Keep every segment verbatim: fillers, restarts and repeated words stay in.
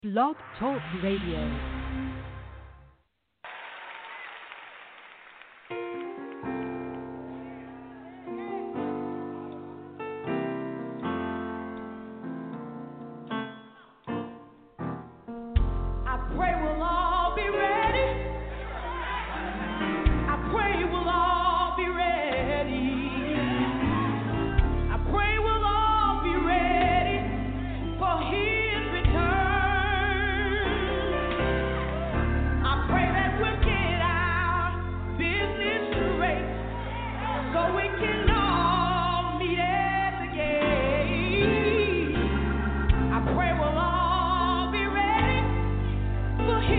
Blog Talk Radio. For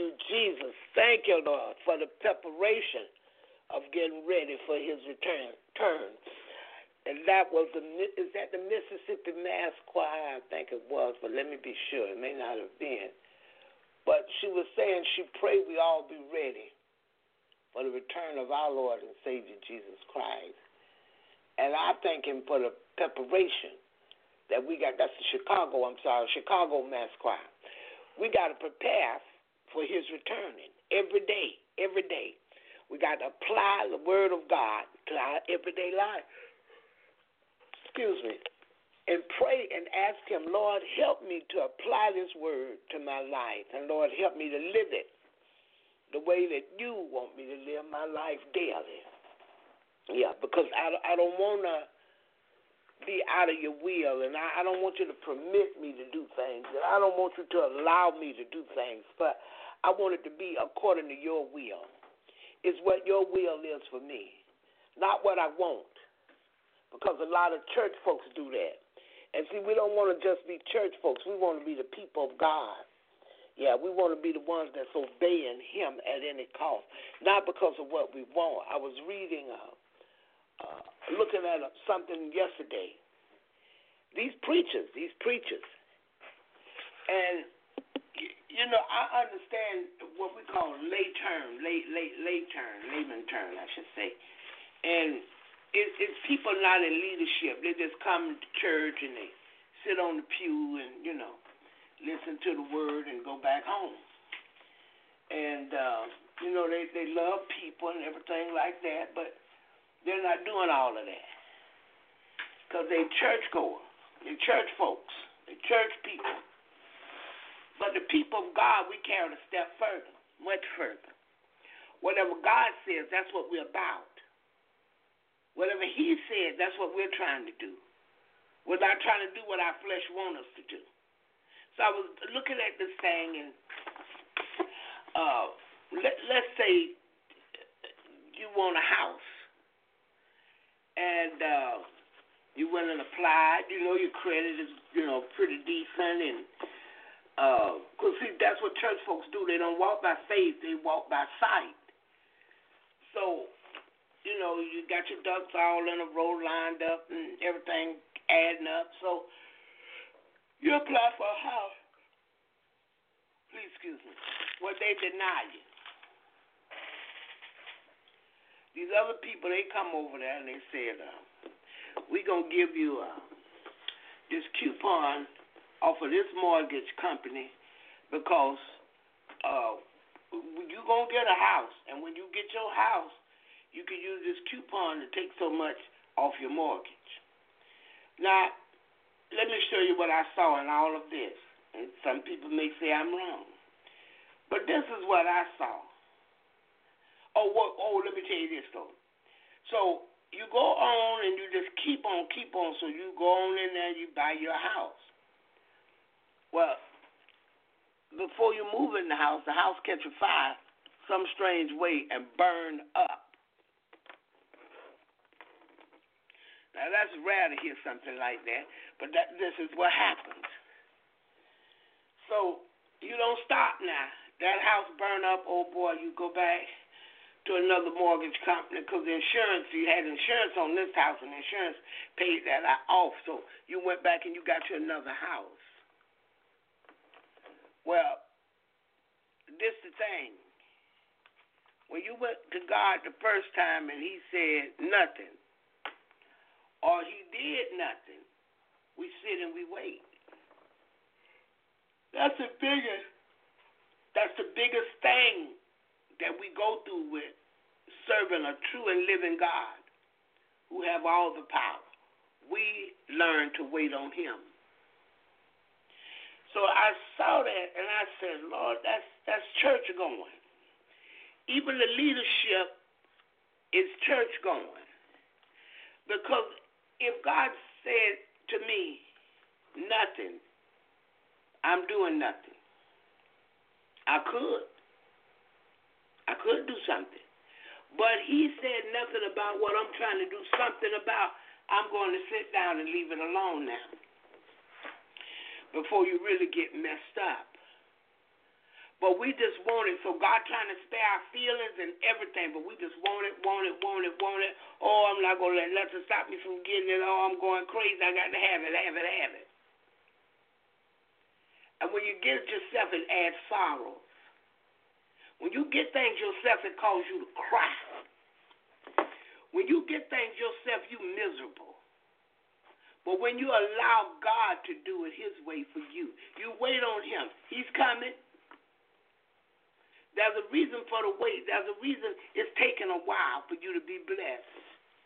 you, Jesus. Thank you, Lord, for the preparation of getting ready for his return. Turn. And that was the, is that the Mississippi Mass Choir? I think it was, but let me be sure. It may not have been. But she was saying she prayed we all be ready for the return of our Lord and Savior Jesus Christ. And I thank him for the preparation that we got. That's the Chicago, I'm sorry, Chicago Mass Choir. We got to prepare for his returning every day, every day. We got to apply the word of God to our everyday life. Excuse me. And pray and ask him, Lord, help me to apply this word to my life. And, Lord, help me to live it the way that you want me to live my life daily. Yeah, because I, I don't want to be out of your will, and I, I don't want you to permit me to do things, and I don't want you to allow me to do things, but I want it to be according to your will. It's what your will is for me, not what I want, because a lot of church folks do that. And see, we don't want to just be church folks. We want to be the people of God. Yeah, we want to be the ones that's obeying him at any cost, not because of what we want. I was reading, uh, uh, looking at something yesterday. These preachers, these preachers, and, you know, I understand what we call lay term, lay, lay, lay term, layman term, I should say. And It, it's people not in leadership. They just come to church and they sit on the pew and, you know, listen to the word and go back home. And, uh, you know, they, they love people and everything like that, but they're not doing all of that because they churchgoers, they church folks, they church people. But the people of God, we carry a step further, much further. Whatever God says, that's what we're about. Whatever he said, that's what we're trying to do. We're not trying to do what our flesh wants us to do. So I was looking at this thing, and uh, let, let's say you want a house, and uh, you went and applied. You know, your credit is, you know, pretty decent, and because, uh, see, that's what church folks do. They don't walk by faith. They walk by sight. So, you know, you got your ducks all in a row lined up and everything adding up. So you apply for a house. Please excuse me. Well, they deny you. These other people, they come over there and they said, uh, we're going to give you uh, this coupon off of this mortgage company because uh, you're going to get a house. And when you get your house, you can use this coupon to take so much off your mortgage. Now, let me show you what I saw in all of this. And some people may say I'm wrong. But this is what I saw. Oh, what, oh, let me tell you this, though. So you go on and you just keep on, keep on. So you go on in there and you buy your house. Well, before you move in the house, the house catch a fire some strange way and burn up. Now, that's rare to hear something like that, but that, this is what happens. So, you don't stop now. That house burn up, oh boy, you go back to another mortgage company because the insurance, you had insurance on this house and insurance paid that off. So, you went back and you got you another house. Well, this is the thing. When you went to God the first time and he said nothing, or he did nothing, we sit and we wait. That's the biggest, that's the biggest thing that we go through with serving a true and living God who have all the power. We learn to wait on him. So I saw that and I said, Lord, that's that's church going. Even the leadership is church going. Because if God said to me, nothing, I'm doing nothing. I could. I could do something. But he said nothing about what I'm trying to do something about. I'm going to sit down and leave it alone now before you really get messed up. But we just want it. So God trying to spare our feelings and everything, but we just want it, want it, want it, want it. Oh, I'm not going to let nothing stop me from getting it. Oh, I'm going crazy. I got to have it, have it, have it. And when you get it yourself, it adds sorrow. When you get things yourself, it causes you to cry. When you get things yourself, you're miserable. But when you allow God to do it his way for you, you wait on him. He's coming. There's a reason for the wait. There's a reason it's taking a while for you to be blessed.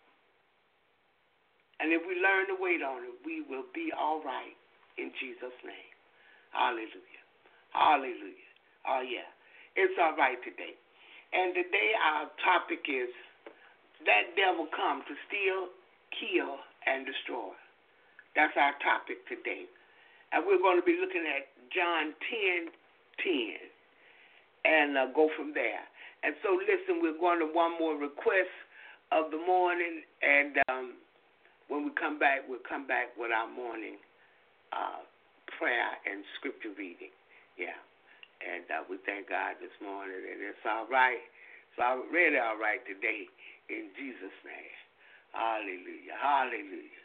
And if we learn to wait on it, we will be all right in Jesus' name. Hallelujah. Hallelujah. Oh, yeah. It's all right today. And today our topic is that devil come to steal, kill, and destroy. That's our topic today. And we're going to be looking at John ten ten. And uh, go from there. And so, listen, we're going to one more request of the morning, and um, when we come back, we'll come back with our morning uh, prayer and scripture reading. Yeah, and uh, we thank God this morning, and it's all right. It's already all right today, in Jesus' name. Hallelujah, hallelujah.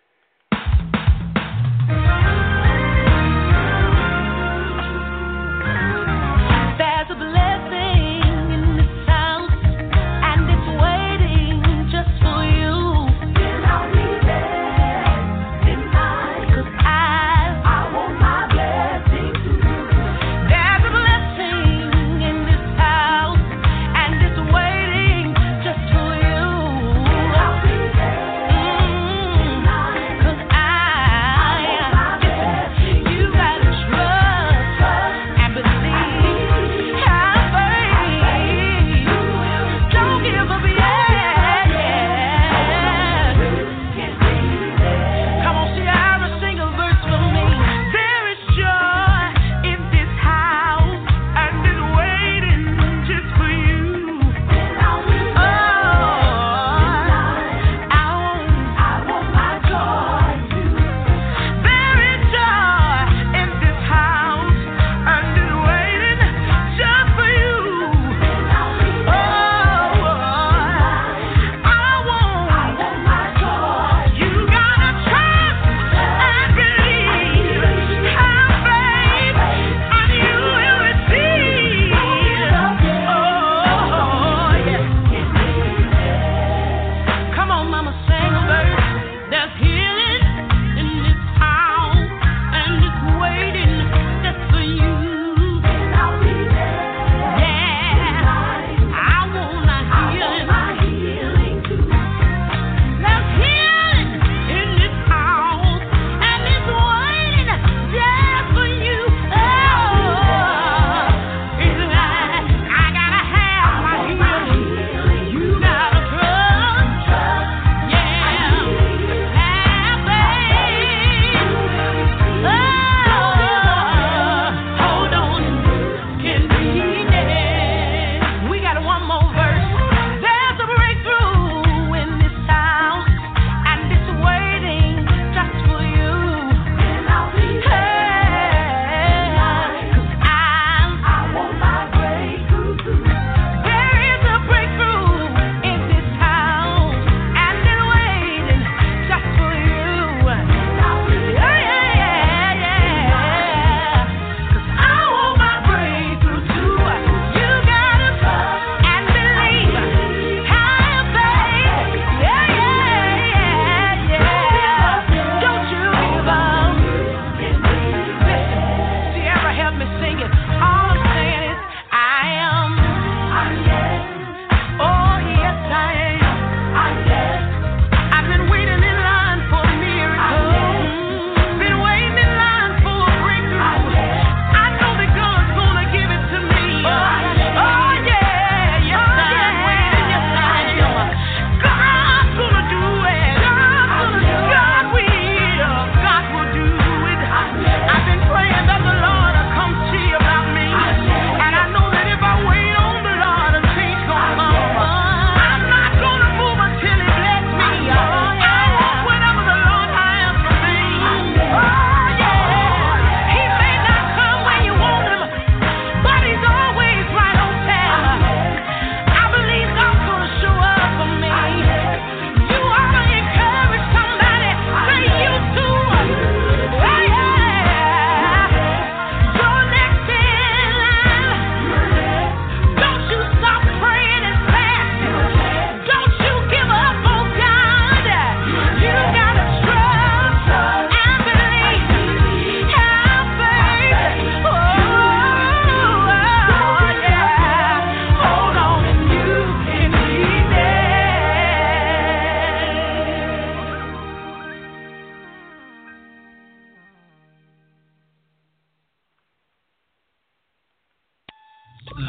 There's a blessing in this house, and it's waiting just for you. And I'll be there tonight, 'cause I, I want my blessing too. There's a blessing in this house, and it's waiting just for you. And I'll be there mm-hmm. tonight.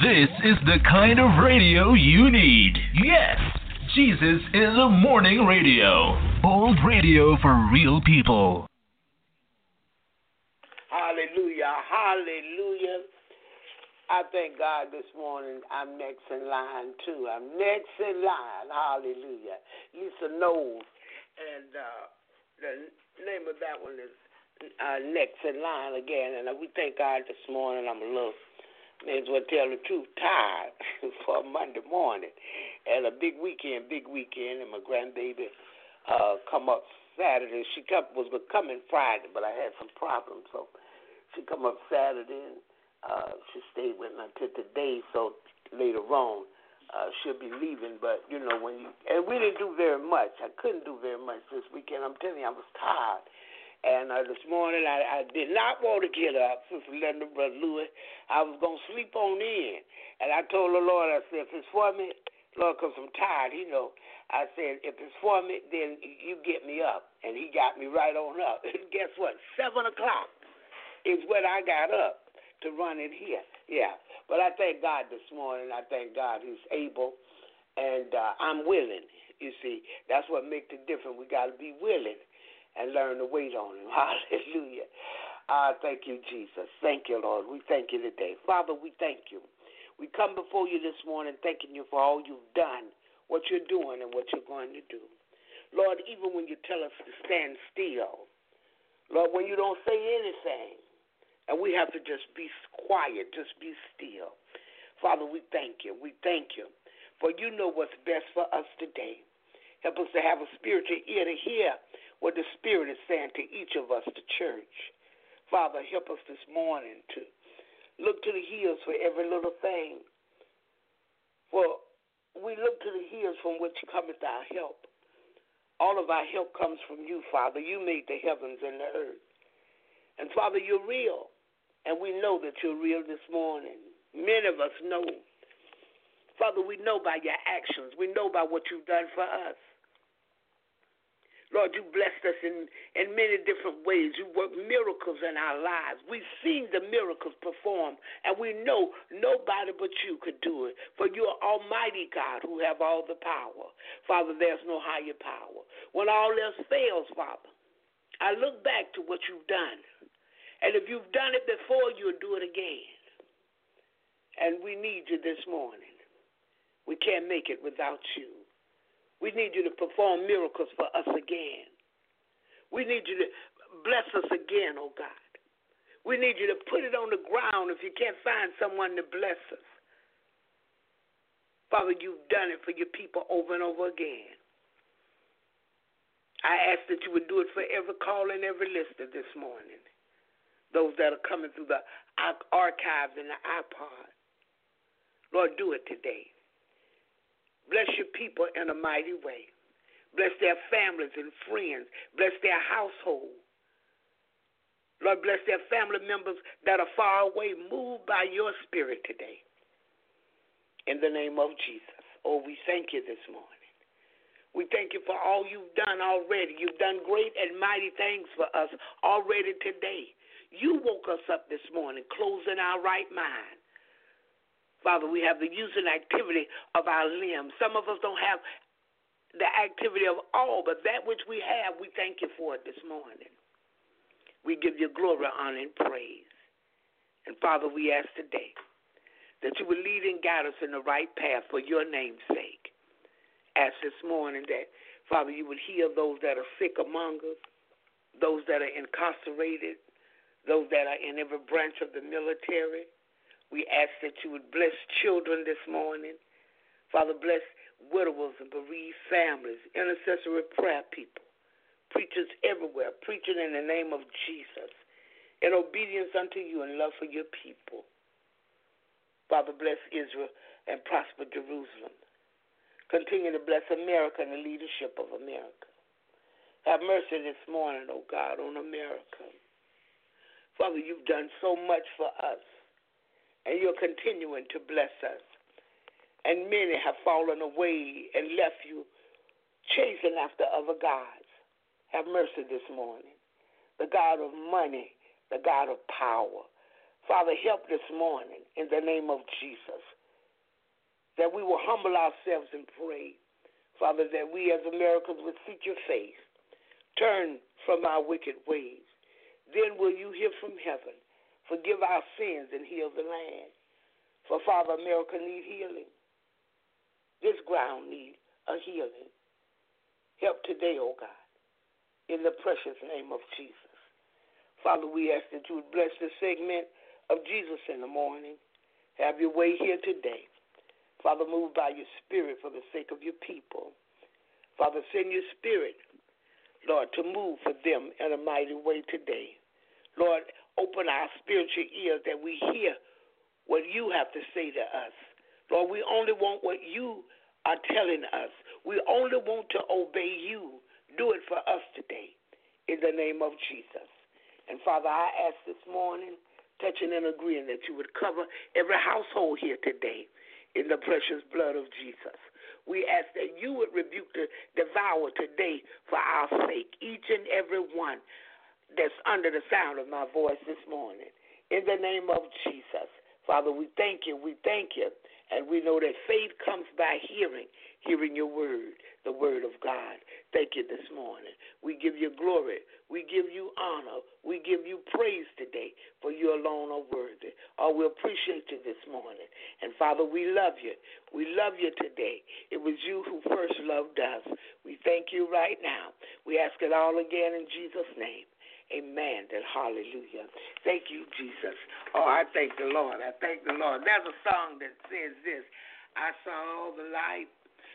This is the kind of radio you need. Yes, Jesus is a morning radio. Old radio for real people. Hallelujah, hallelujah. I thank God this morning I'm next in line, too. I'm next in line, hallelujah. Lisa Knowles, and uh, the name of that one is uh, Next in Line again. And uh, we thank God this morning. I'm a little, may as well tell the truth, tired for a Monday morning. And a big weekend, big weekend, and my grandbaby uh, come up Saturday. She come, was coming Friday, but I had some problems, so she come up Saturday, and uh, she stayed with me until today, so later on uh, she'll be leaving. But, you know, when you, and we didn't do very much. I couldn't do very much this weekend. I'm telling you, I was tired. And uh, this morning, I, I did not want to get up, Sister Linda, Brother Louis. I was going to sleep on in. And I told the Lord, I said, if it's for me, Lord, because I'm tired, you know. I said, if it's for me, then you get me up. And he got me right on up. And guess what? Seven o'clock is when I got up to run in here. Yeah. But I thank God this morning. I thank God he's able. And uh, I'm willing. You see, that's what makes it different. We got to be willing and learn to wait on him. Hallelujah. Uh, thank you, Jesus. Thank you, Lord. We thank you today. Father, we thank you. We come before you this morning thanking you for all you've done, what you're doing, and what you're going to do. Lord, even when you tell us to stand still, Lord, when you don't say anything, and we have to just be quiet, just be still. Father, we thank you. We thank you. For you know what's best for us today. Help us to have a spiritual ear to hear what the Spirit is saying to each of us, the church. Father, help us this morning to look to the hills for every little thing. For we look to the hills from which cometh our help. All of our help comes from you, Father. You made the heavens and the earth. And, Father, you're real. And we know that you're real this morning. Many of us know. Father, we know by your actions. We know by what you've done for us. Lord, you blessed us in, in many different ways. You worked miracles in our lives. We've seen the miracles performed, and we know nobody but you could do it. For you are Almighty God who have all the power. Father, there's no higher power. When all else fails, Father, I look back to what you've done. And if you've done it before, you'll do it again. And we need you this morning. We can't make it without you. We need you to perform miracles for us again. We need you to bless us again, oh God. We need you to put it on the ground if you can't find someone to bless us. Father, you've done it for your people over and over again. I ask that you would do it for every call and every listener this morning. Those that are coming through the archives and the iPod. Lord, do it today. Bless your people in a mighty way. Bless their families and friends. Bless their household. Lord, bless their family members that are far away. Move by your spirit today. In the name of Jesus. Oh, we thank you this morning. We thank you for all you've done already. You've done great and mighty things for us already today. You woke us up this morning, closing our right mind. Father, we have the use and activity of our limbs. Some of us don't have the activity of all, but that which we have, we thank you for it this morning. We give you glory, honor, and praise. And, Father, we ask today that you will lead and guide us in the right path for your name's sake. Ask this morning that, Father, you would heal those that are sick among us, those that are incarcerated, those that are in every branch of the military. We ask that you would bless children this morning. Father, bless widowers and bereaved families, intercessory prayer people, preachers everywhere, preaching in the name of Jesus, in obedience unto you and love for your people. Father, bless Israel and prosper Jerusalem. Continue to bless America and the leadership of America. Have mercy this morning, oh God, on America. Father, you've done so much for us. And you're continuing to bless us. And many have fallen away and left you chasing after other gods. Have mercy this morning. The God of money, the God of power, Father, help this morning in the name of Jesus, that we will humble ourselves and pray, Father, that we as Americans would seek your face, turn from our wicked ways. Then will you hear from heaven, forgive our sins, and heal the land. For, Father, America needs healing. This ground needs a healing. Help today, oh God, in the precious name of Jesus. Father, we ask that you would bless this segment of Jesus in the morning. Have your way here today. Father, move by your spirit for the sake of your people. Father, send your spirit, Lord, to move for them in a mighty way today. Lord, open our spiritual ears that we hear what you have to say to us. Lord, we only want what you are telling us. We only want to obey you. Do it for us today in the name of Jesus. And Father, I ask this morning, touching and agreeing, that you would cover every household here today in the precious blood of Jesus. We ask that you would rebuke the devourer today for our sake, each and every one that's under the sound of my voice this morning. In the name of Jesus, Father, we thank you, we thank you, and we know that faith comes by hearing, hearing your word, the word of God. Thank you this morning. We give you glory. We give you honor. We give you praise today, for you alone are worthy. Oh, we appreciate you this morning. And, Father, we love you. We love you today. It was you who first loved us. We thank you right now. We ask it all again in Jesus' name. Amen and hallelujah. Thank you, Jesus. Oh, I thank the Lord. I thank the Lord. There's a song that says this: I saw the light.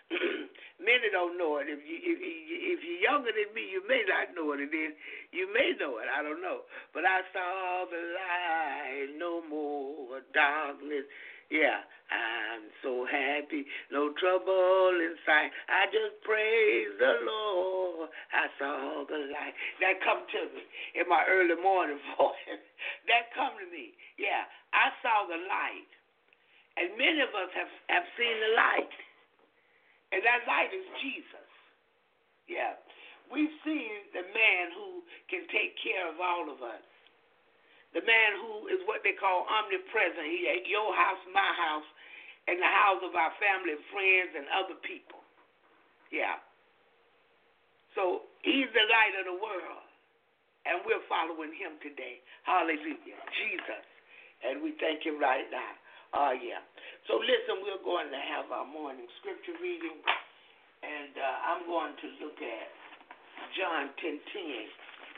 Many don't know it. If, you, if, if you're younger than me, you may not know it. And then you may know it. I don't know. But I saw the light, no more darkness. Yeah, I'm so happy, no trouble in sight. I just praise the Lord. I saw the light. That come to me in my early morning voice. That come to me. Yeah, I saw the light. And many of us have, have seen the light. And that light is Jesus. Yeah. We've seen the man who can take care of all of us. The man who is what they call omnipresent. He at your house, my house, and the house of our family, friends, and other people. Yeah. So he's the light of the world, and we're following him today. Hallelujah. Jesus. And we thank him right now. Oh, uh, yeah. So listen, we're going to have our morning scripture reading, and uh, I'm going to look at John ten ten.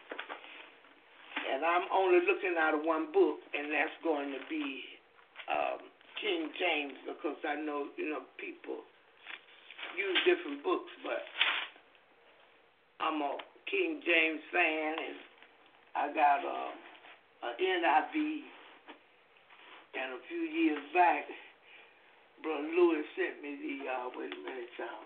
And I'm only looking out of one book, and that's going to be um, King James, because I know, you know, people use different books, but I'm a King James fan, and I got uh, an N I V, and a few years back, Brother Lewis sent me the, uh, wait a minute, um,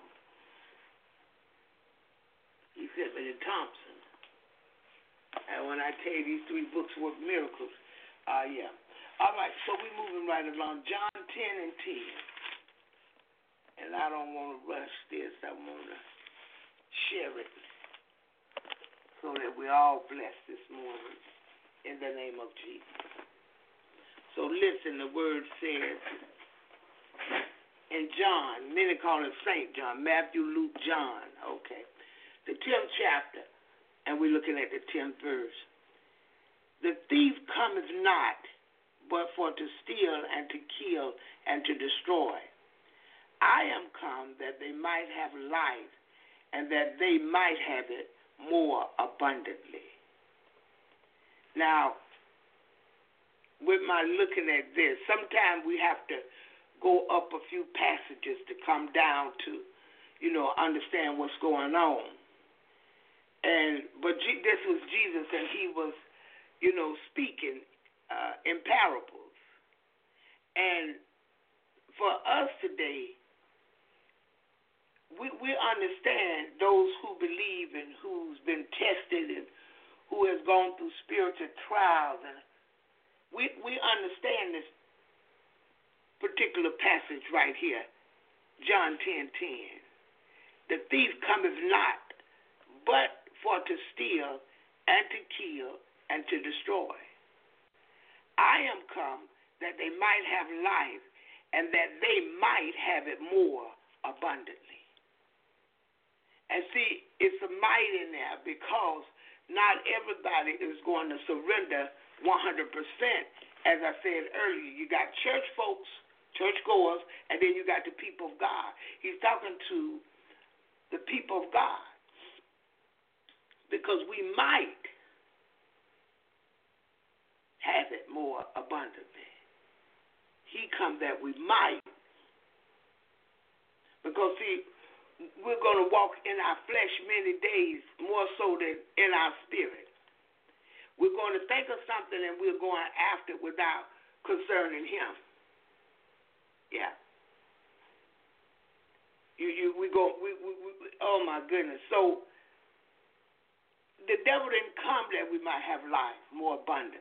he sent me the Thompson. And when I tell you these three books work miracles, uh, yeah. All right, so we're moving right along. John ten and ten. And I don't want to rush this. I want to share it so that we're all blessed this morning in the name of Jesus. So listen, the word says in John, many call it Saint John, Matthew, Luke, John. Okay. The tenth chapter. And we're looking at the tenth verse. The thief cometh not, but for to steal and to kill and to destroy. I am come that they might have life, and that they might have it more abundantly. Now, with my looking at this, sometimes we have to go up a few passages to come down to, you know, understand what's going on. And but G- this was Jesus, and he was, you know, speaking uh, in parables. And for us today, we we understand those who believe and who's been tested and who has gone through spiritual trials, and we we understand this particular passage right here, John ten ten. The thief cometh not, but for to steal and to kill and to destroy. I am come that they might have life and that they might have it more abundantly. And see, it's a might in there because not everybody is going to surrender one hundred percent. As I said earlier, you got church folks, church goers, and then you got the people of God. He's talking to the people of God because we might have it more abundantly. He come that we might. Because, see, we're going to walk in our flesh many days more so than in our spirit. We're going to think of something and we're going after it without concerning him. Yeah. You, you, we go, we, we, we, oh my goodness. So, the devil didn't come that we might have life more abundantly.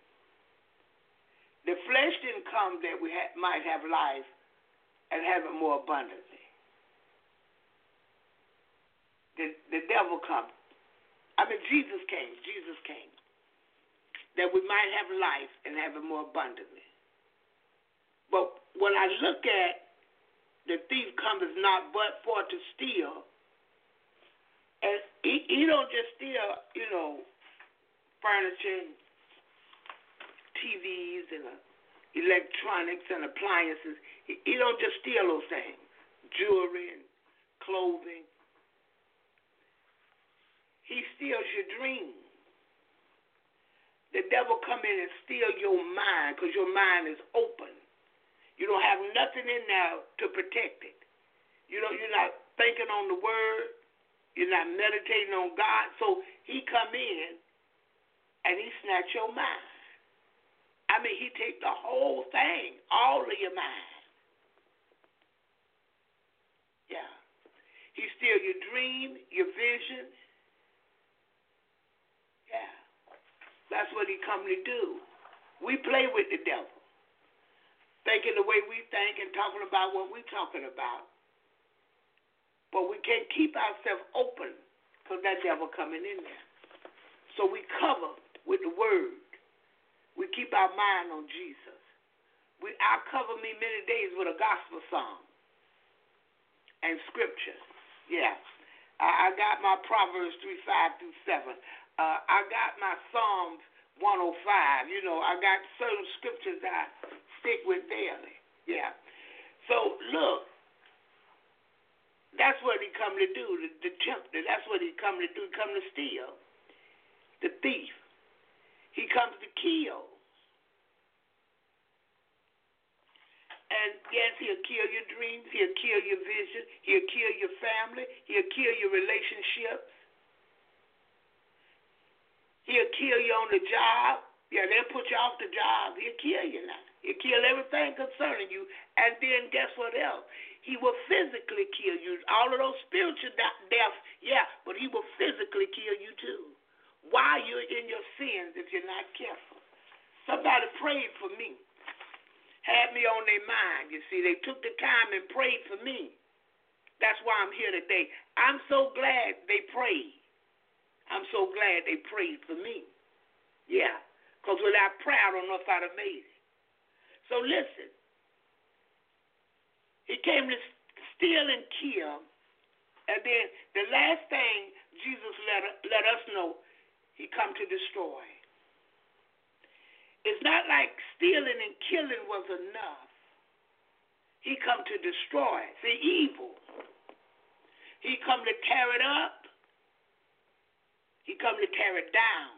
The flesh didn't come that we ha- might have life and have it more abundantly. The, the devil come. I mean, Jesus came. Jesus came. That we might have life and have it more abundantly. But when I look at the thief cometh not but for to steal, and he, he don't just steal, you know, furniture, and T Vs and uh, electronics and appliances. He, he don't just steal those things, jewelry and clothing. He steals your dreams. The devil come in and steal your mind because your mind is open. You don't have nothing in there to protect it. You know, you're not thinking on the word. You're not meditating on God. So he come in and he snatch your mind. I mean, he take the whole thing, all of your mind. Yeah. He steal your dream, your vision. Yeah. That's what he come to do. We play with the devil, thinking the way we think and talking about what we're talking about. But we can't keep ourselves open because that devil coming in there. So we cover with the word. We keep our mind on Jesus. We, I cover me many days with a gospel song and scripture. Yeah. I, I got my Proverbs three, five through seven. Uh, I got my Psalms one oh five. You know, I got certain scriptures that I stick with daily. Yeah. So, look, that's what he come to do, the, the tempter. That's what he come to do. He come to steal. The thief. He comes to kill. And, yes, he'll kill your dreams. He'll kill your vision. He'll kill your family. He'll kill your relationships. He'll kill you on the job. Yeah, they'll put you off the job. He'll kill you now. He'll kill everything concerning you. And then guess what else? He will physically kill you. All of those spiritual deaths, yeah, but he will physically kill you too. While you're in your sins if you're not careful. Somebody prayed for me. Had me on their mind. You see, they took the time and prayed for me. That's why I'm here today. I'm so glad they prayed. I'm so glad they prayed for me. Yeah, because without prayer, I don't know if I'd have made it. So listen, he came to steal and kill, and then the last thing Jesus let, let us know, he come to destroy. It's not like stealing and killing was enough. He come to destroy. See, evil. He come to tear it up. He come to tear it down.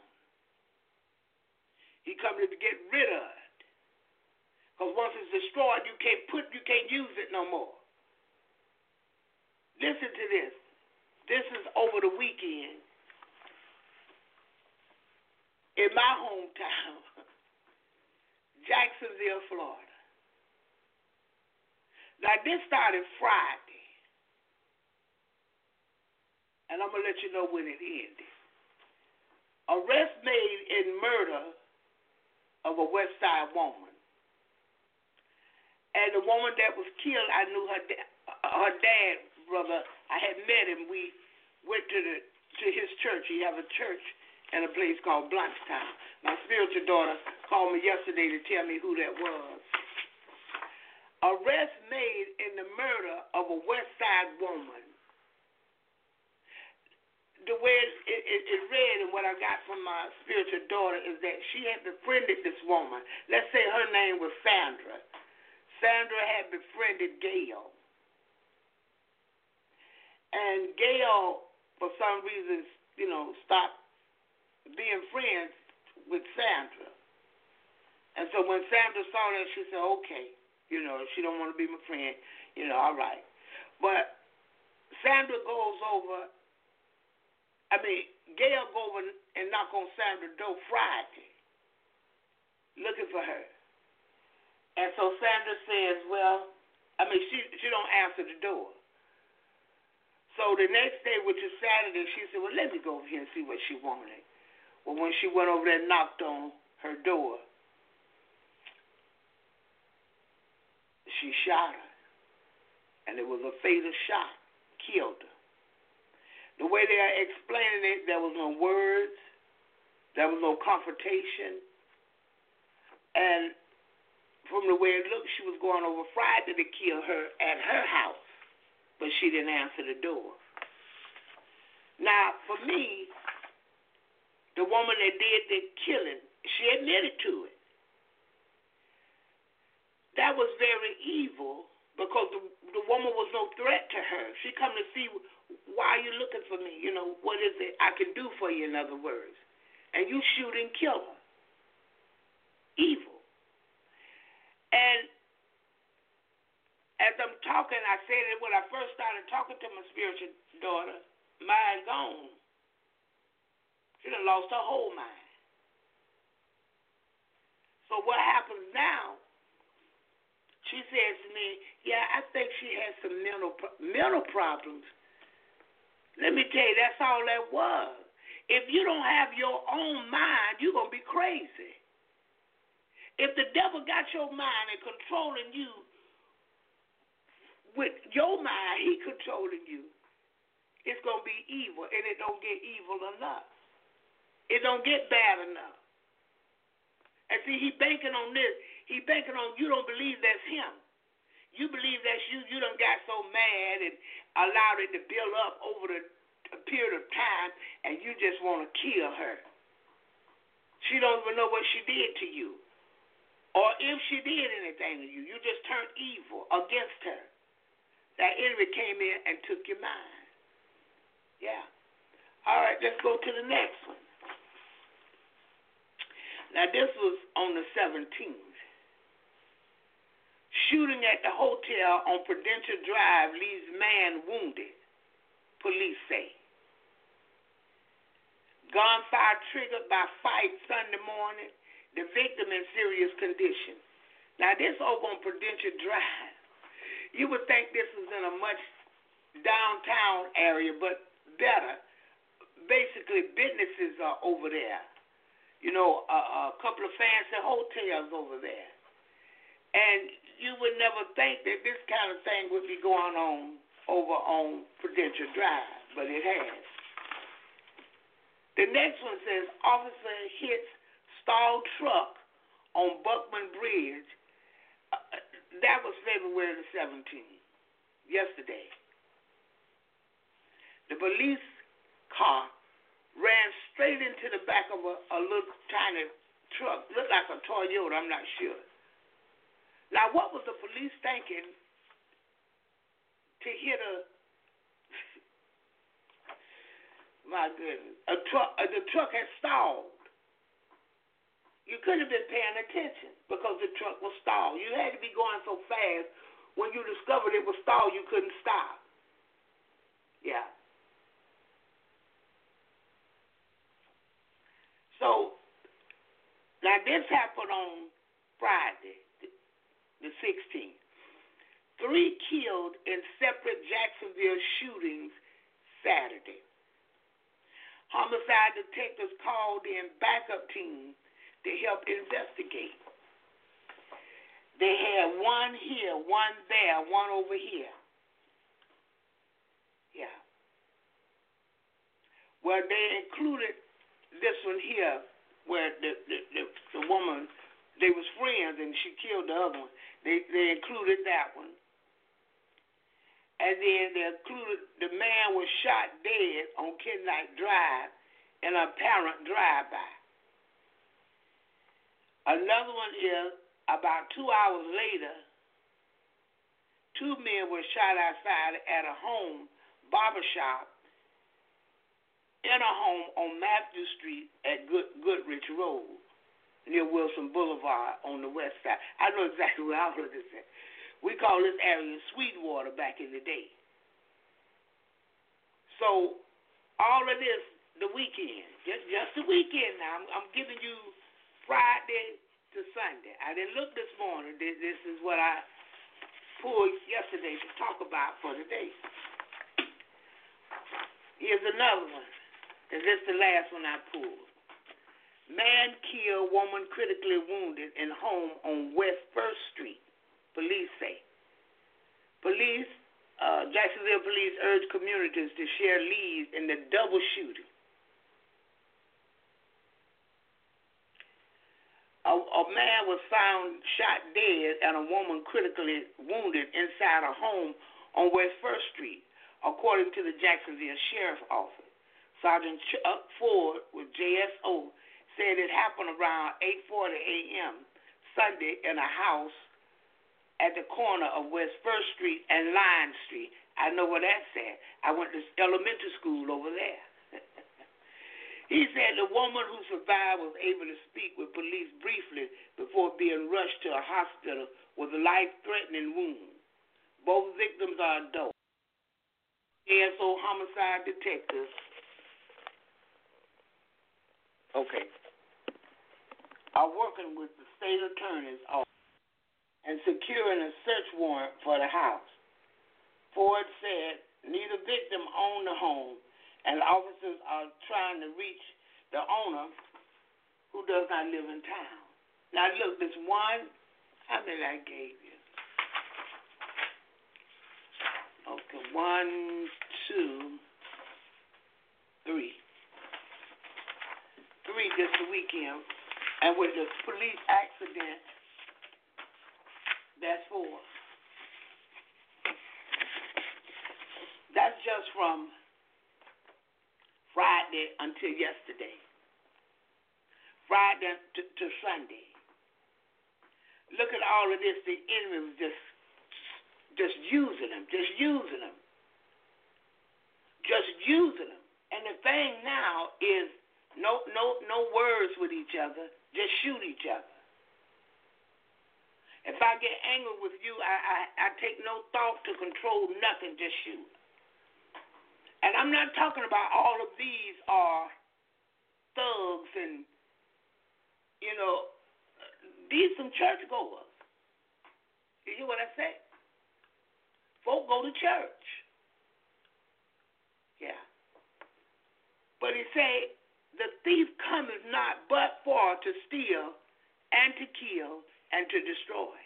He come to get rid of it. Because once it's destroyed, you can't put, you can't use it no more. Listen to this. This is over the weekend. In my hometown, Jacksonville, Florida. Now, this started Friday. And I'm going to let you know when it ended. Arrest made in murder of a West Side woman. And the woman that was killed, I knew her, da- her dad, brother. I had met him. We went to the to his church. He have a church in a place called Bluntstown. My spiritual daughter called me yesterday to tell me who that was. Arrest made in the murder of a West Side woman. The way it, it, it read and what I got from my spiritual daughter is that she had befriended this woman. Let's say her name was Sandra. Sandra had befriended Gail. And Gail, for some reason, you know, stopped being friends with Sandra. And so when Sandra saw that, she said, okay, you know, if she don't want to be my friend, you know, all right. But Sandra goes over, I mean, Gail go over and knock on Sandra's door Friday, looking for her. And so Sandra says, well, I mean, she she don't answer the door. So the next day, which is Saturday, she said, well, let me go over here and see what she wanted. Well, when she went over there and knocked on her door, she shot her. And it was a fatal shot. Killed her. The way they are explaining it, there was no words. There was no confrontation. And from the way it looked, she was going over Friday to kill her at her house. But she didn't answer the door. Now, for me, the woman that did the killing, she admitted to it. That was very evil because the, the woman was no threat to her. She come to see, why are you looking for me? You know, what is it I can do for you, in other words? And you shoot and kill her. Evil. And as I'm talking, I said it when I first started talking to my spiritual daughter, mind gone. She done lost her whole mind. So what happens now, she says to me, yeah, I think she has some mental mental problems. Let me tell you, that's all that was. If you don't have your own mind, you're going to be crazy. If the devil got your mind and controlling you, with your mind, he controlling you, it's going to be evil, and it don't get evil enough. It don't get bad enough. And see, he banking on this. He banking on you don't believe that's him. You believe that's you. You done got so mad and allowed it to build up over the a period of time, and you just want to kill her. She don't even know what she did to you. Or if she did anything to you, you just turned evil against her. That enemy came in and took your mind. Yeah. All right, let's go to the next one. Now, this was on the seventeenth. Shooting at the hotel on Prudential Drive leaves man wounded, police say. Gunfire triggered by fight Sunday morning. The victim in serious condition. Now, this over on Prudential Drive. You would think this was in a much downtown area, but better. Basically, businesses are over there. You know, a, a couple of fancy hotels over there. And you would never think that this kind of thing would be going on over on Prudential Drive, but it has. The next one says, officer hits stalled truck on Buckman Bridge. Uh, that was February the seventeenth, yesterday. The police car ran straight into the back of a, a little tiny truck, looked like a Toyota, I'm not sure. Now, what was the police thinking to hit a, my goodness, a truck, uh, the truck had stalled. You couldn't have been paying attention because the truck was stalled. You had to be going so fast. When you discovered it was stalled, you couldn't stop. Yeah. So, now this happened on Friday, the sixteenth. Three killed in separate Jacksonville shootings Saturday. Homicide detectives called in backup team to help investigate. They had one here, one there, one over here. Yeah. Well, they included this one here where the the, the, the woman, they was friends and she killed the other one. They they included that one. And then they included the man was shot dead on Kidnight Drive in a apparent drive-by. Another one is about two hours later, two men were shot outside at a home barbershop in a home on Matthew Street at Good, Goodrich Road near Wilson Boulevard on the west side. I know exactly where all of this is. We call this area Sweetwater back in the day. So all of this, the weekend, just, just the weekend now. I'm, I'm giving you Friday to Sunday. I didn't look this morning. This, this is what I pulled yesterday to talk about for today. Here's another one. And this is the last one I pulled. Man killed, woman critically wounded in home on West First Street, police say. Police, uh, Jacksonville police urge communities to share leads in the double shooting. A, a man was found shot dead and a woman critically wounded inside a home on West First Street, according to the Jacksonville Sheriff's Office. Sergeant Chuck Ford with J S O said it happened around eight forty a.m. Sunday in a house at the corner of West First Street and Line Street. I know where that's at. I went to elementary school over there. He said the woman who survived was able to speak with police briefly before being rushed to a hospital with a life-threatening wound. Both victims are adults. A S O homicide detectives. Okay. Are working with the state attorney's office and securing a search warrant for the house. Ford said neither victim owned the home, and officers are trying to reach the owner who does not live in town. Now, look, this one, how many I gave you? Okay, one, two, three. Three just the weekend. And with the police accident, that's four. That's just from Friday until yesterday. Friday to, to Sunday. Look at all of this. The enemy was just, just using them, just using them, just using them. And the thing now is no, no, no words with each other. Just shoot each other. If I get angry with you, I, I, I take no thought to control nothing. Just shoot. And I'm not talking about all of these are thugs and, you know, these some churchgoers. You hear what I say? Folk go to church. Yeah. But he said, the thief cometh not but for to steal and to kill and to destroy.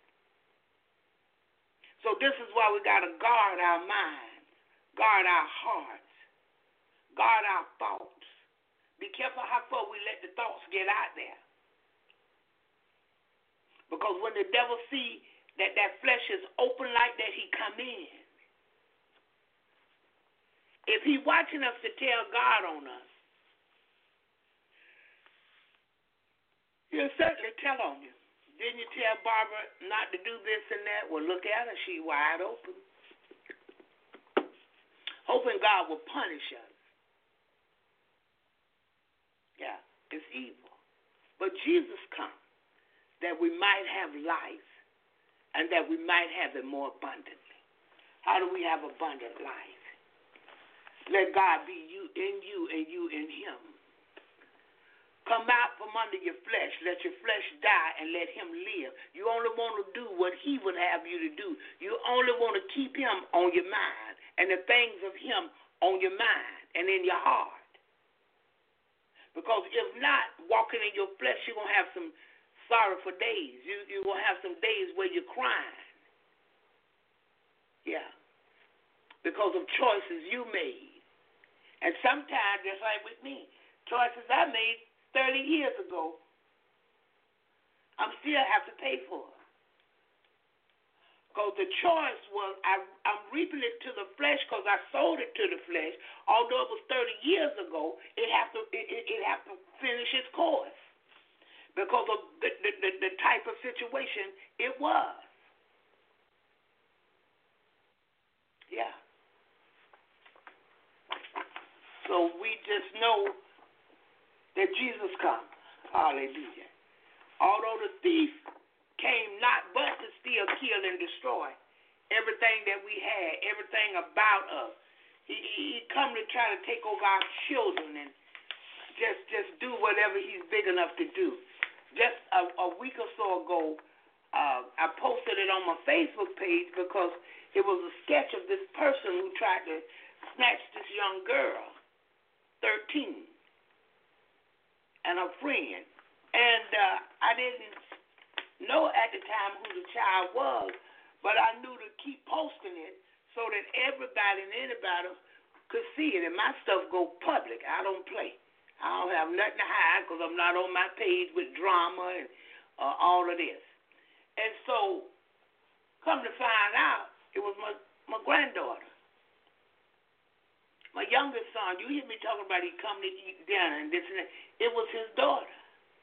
So this is why we got to guard our minds, guard our hearts, guard our thoughts. Be careful how far we let the thoughts get out there. Because when the devil see that that flesh is open like that, he come in. If he watching us to tell God on us, he'll certainly tell on you. Didn't you tell Barbara not to do this and that? Well, look at her. She wide open. Hoping God will punish us. Yeah, it's evil. But Jesus come that we might have life and that we might have it more abundantly. How do we have abundant life? Let God be you in you and you in him. Come out from under your flesh. Let your flesh die and let him live. You only want to do what he would have you to do. You only want to keep him on your mind and the things of him on your mind and in your heart. Because if not, walking in your flesh, you're going to have some sorrowful days. You, you're going to have some days where you're crying. Yeah. Because of choices you made. And sometimes, just like with me, choices I made thirty years ago, I'm still have to pay for it. Because the choice was, I, I'm reaping it to the flesh because I sold it to the flesh. Although it was thirty years ago, it have to it, it, it have to finish its course because of the, the, the, the type of situation it was. Yeah. So we just know that Jesus comes. Hallelujah. Although the thief came not but to steal, kill, and destroy everything that we had, everything about us. He, he come to try to take over our children and just just do whatever he's big enough to do. Just a, a week or so ago, uh, I posted it on my Facebook page because it was a sketch of this person who tried to snatch this young girl, thirteen, and her friend. And uh, I didn't know at the time who the child was, but I knew to keep posting it so that everybody and anybody could see it. And my stuff go public. I don't play. I don't have nothing to hide because I'm not on my page with drama and uh, all of this. And so, come to find out, it was my, my granddaughter. My youngest son, you hear me talking about he come to eat dinner and this and that. It was his daughter.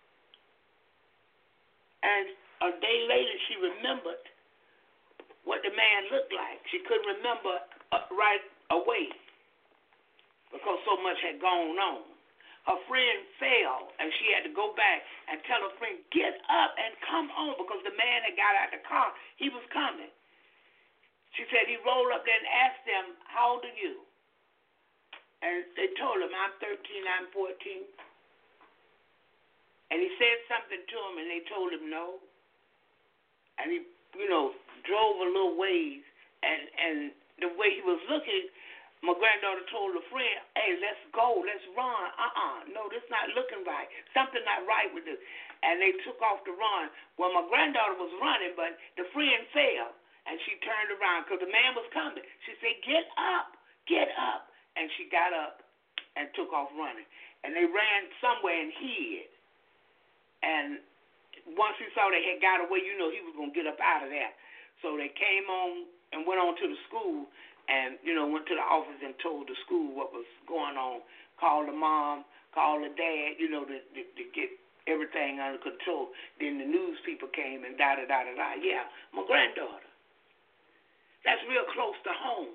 And a day later, she remembered what the man looked like. She couldn't remember uh, right away because so much had gone on. Her friend fell, and she had to go back and tell her friend, get up and come on, because the man had got out the car. He was coming. She said he rolled up there and asked them, how old are you? And they told him, I'm thirteen, I'm fourteen. And he said something to him, and they told him no. And he, you know, drove a little ways, and, and the way he was looking, my granddaughter told a friend, hey, let's go, let's run. Uh-uh, no, this not looking right. Something not right with this. And they took off to run. Well, my granddaughter was running, but the friend fell, and she turned around because the man was coming. She said, get up, get up. And she got up and took off running. And they ran somewhere and hid. And once we saw they had got away, you know he was going to get up out of there. So they came on and went on to the school and, you know, went to the office and told the school what was going on, called the mom, called the dad, you know, to, to, to get everything under control. Then the news people came and da-da-da-da-da. Yeah, my granddaughter. That's real close to home.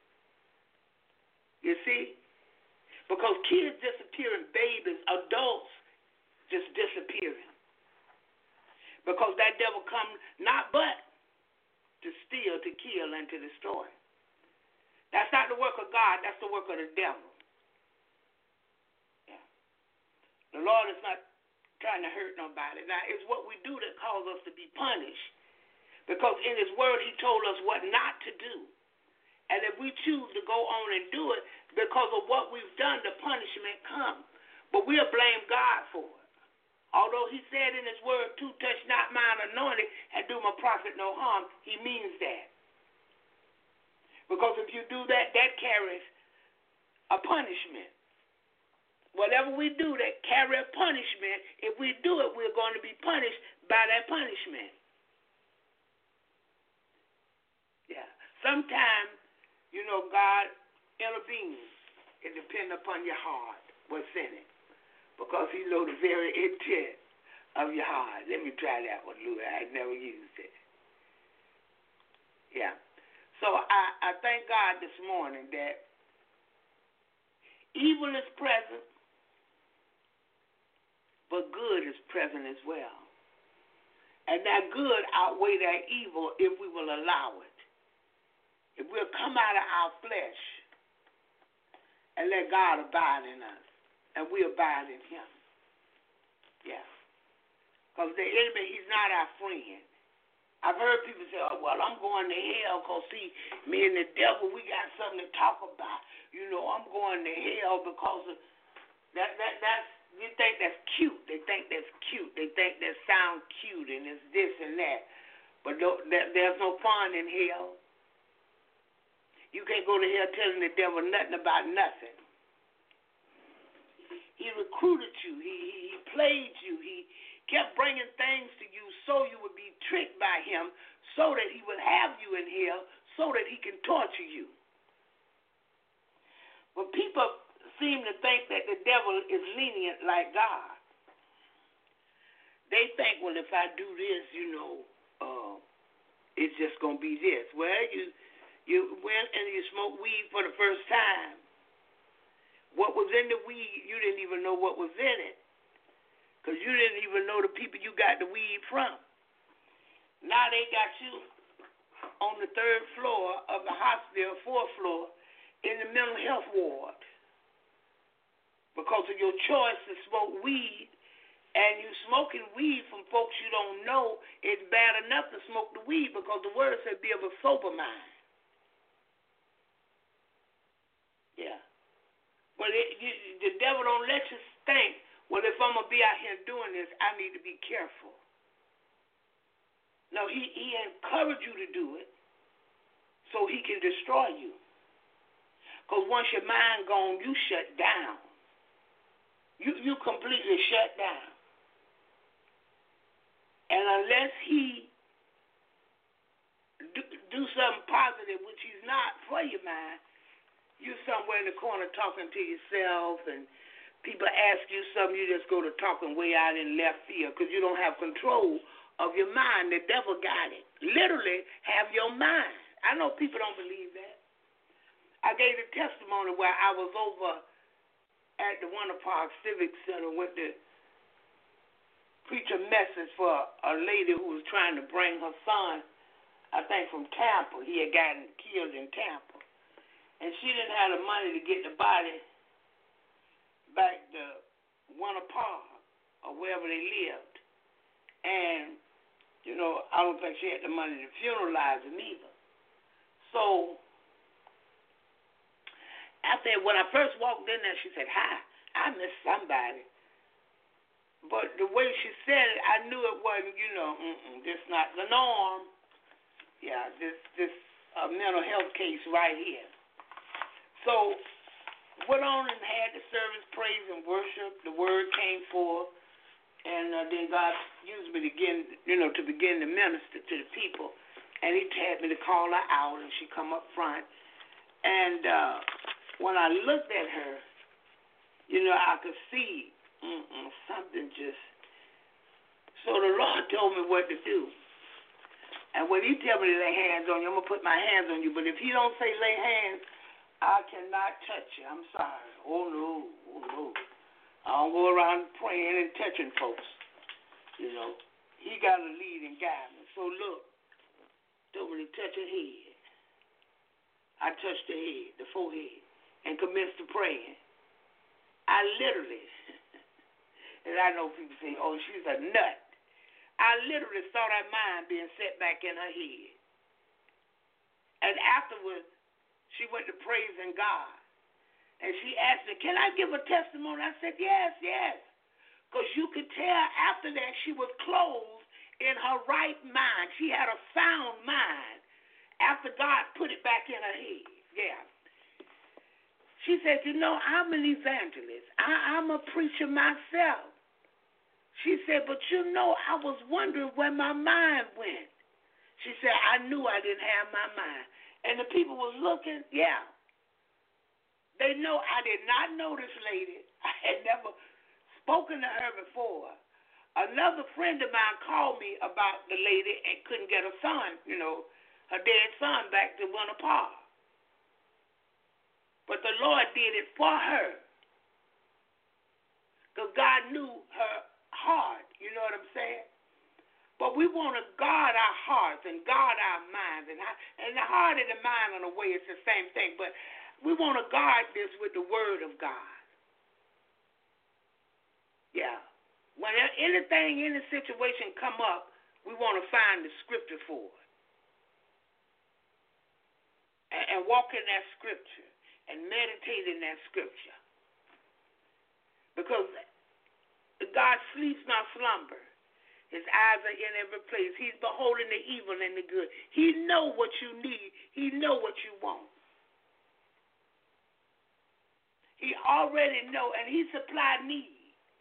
You see? Because kids disappearing, babies, adults just disappearing. Because that devil come not but to steal, to kill, and to destroy. That's not the work of God. That's the work of the devil. Yeah. The Lord is not trying to hurt nobody. Now, it's what we do that causes us to be punished. Because in his word, he told us what not to do. And if we choose to go on and do it, because of what we've done, the punishment comes. But we'll blame God for it. Although he said in his word, to touch not mine anointed and do my prophet no harm, he means that. Because if you do that, that carries a punishment. Whatever we do that carry a punishment, if we do it, we're going to be punished by that punishment. Yeah. Sometimes, you know, God intervenes. It depends upon your heart, what's in it. Because he knows the very intent of your heart. Let me try that one, Louis. I never used it. Yeah. So I, I thank God this morning that evil is present, but good is present as well. And that good outweigh that evil if we will allow it. If we'll come out of our flesh and let God abide in us, and we abide in him. Yeah. Because the enemy, he's not our friend. I've heard people say, oh, well, I'm going to hell because, see, me and the devil, we got something to talk about. You know, I'm going to hell because of that. That that's you think that's cute. They think that's cute. They think that sounds cute and it's this and that. But no, there, there's no fun in hell. You can't go to hell telling the devil nothing about nothing. He recruited you. He, he, he played you. He kept bringing things to you so you would be tricked by him, so that he would have you in hell, so that he can torture you. But people seem to think that the devil is lenient like God. They think, well, if I do this, you know, uh, it's just going to be this. Well, you you went and you smoked weed for the first time. What was in the weed, you didn't even know what was in it, because you didn't even know the people you got the weed from. Now they got you on the third floor of the hospital, fourth floor, in the mental health ward because of your choice to smoke weed. And you smoking weed from folks you don't know, it's bad enough to smoke the weed because the word said be of a sober mind. Yeah. But it, you, the devil don't let you think, well, if I'm going to be out here doing this, I need to be careful. No, he, he encouraged you to do it so he can destroy you. Because once your mind gone, you shut down. You, you completely shut down. And unless he do, do something positive, which he's not for your mind, you're somewhere in the corner talking to yourself, and people ask you something, you just go to talking way out in left field because you don't have control of your mind. The devil got it. Literally have your mind. I know people don't believe that. I gave a testimony where I was over at the Winter Park Civic Center with the preach a message for a lady who was trying to bring her son, I think from Tampa. He had gotten killed in Tampa. And she didn't have the money to get the body back to Winter Park or wherever they lived. And, you know, I don't think she had the money to funeralize him either. So, after, when I first walked in there, she said, hi, I miss somebody. But the way she said it, I knew it wasn't, you know, mm-mm, this not the norm. Yeah, this this uh, mental health case right here. So, went on and had the service, praise and worship. The word came forth, and uh, then God used me to begin, you know, to begin to minister to the people. And He had me to call her out, and she come up front. And uh, when I looked at her, you know, I could see. Mm-mm, something just. So the Lord told me what to do. And when He tell me to lay hands on you, I'm going to put my hands on you. But if He don't say lay hands, I cannot touch you. I'm sorry. Oh, no. Oh, no. I don't go around praying and touching folks. You know, He got to lead and guide me. So look, told me to touch her head. I touched the head, the forehead, and commenced to praying. I literally... And I know people say, oh, she's a nut. I literally saw that mind being set back in her head. And afterwards, she went to praising God. And she asked me, can I give a testimony? I said, yes, yes. Because you could tell after that she was clothed in her right mind. She had a sound mind after God put it back in her head. Yeah. She said, you know, I'm an evangelist. I, I'm a preacher myself. She said, but you know, I was wondering where my mind went. She said, I knew I didn't have my mind. And the people was looking, yeah. They know I did not know this lady. I had never spoken to her before. Another friend of mine called me about the lady and couldn't get her son, you know, her dead son back to Winter Park. But the Lord did it for her. Because God knew her heart, you know what I'm saying? But we want to guard our hearts and guard our minds. And, I, and the heart and the mind, in a way, it's the same thing. But we want to guard this with the Word of God. Yeah. When anything, any situation come up, we want to find the scripture for it. And, and walk in that scripture and meditate in that scripture. Because God sleeps not slumber. His eyes are in every place. He's beholding the evil and the good. He know what you need. He know what you want. He already know, and he supply need.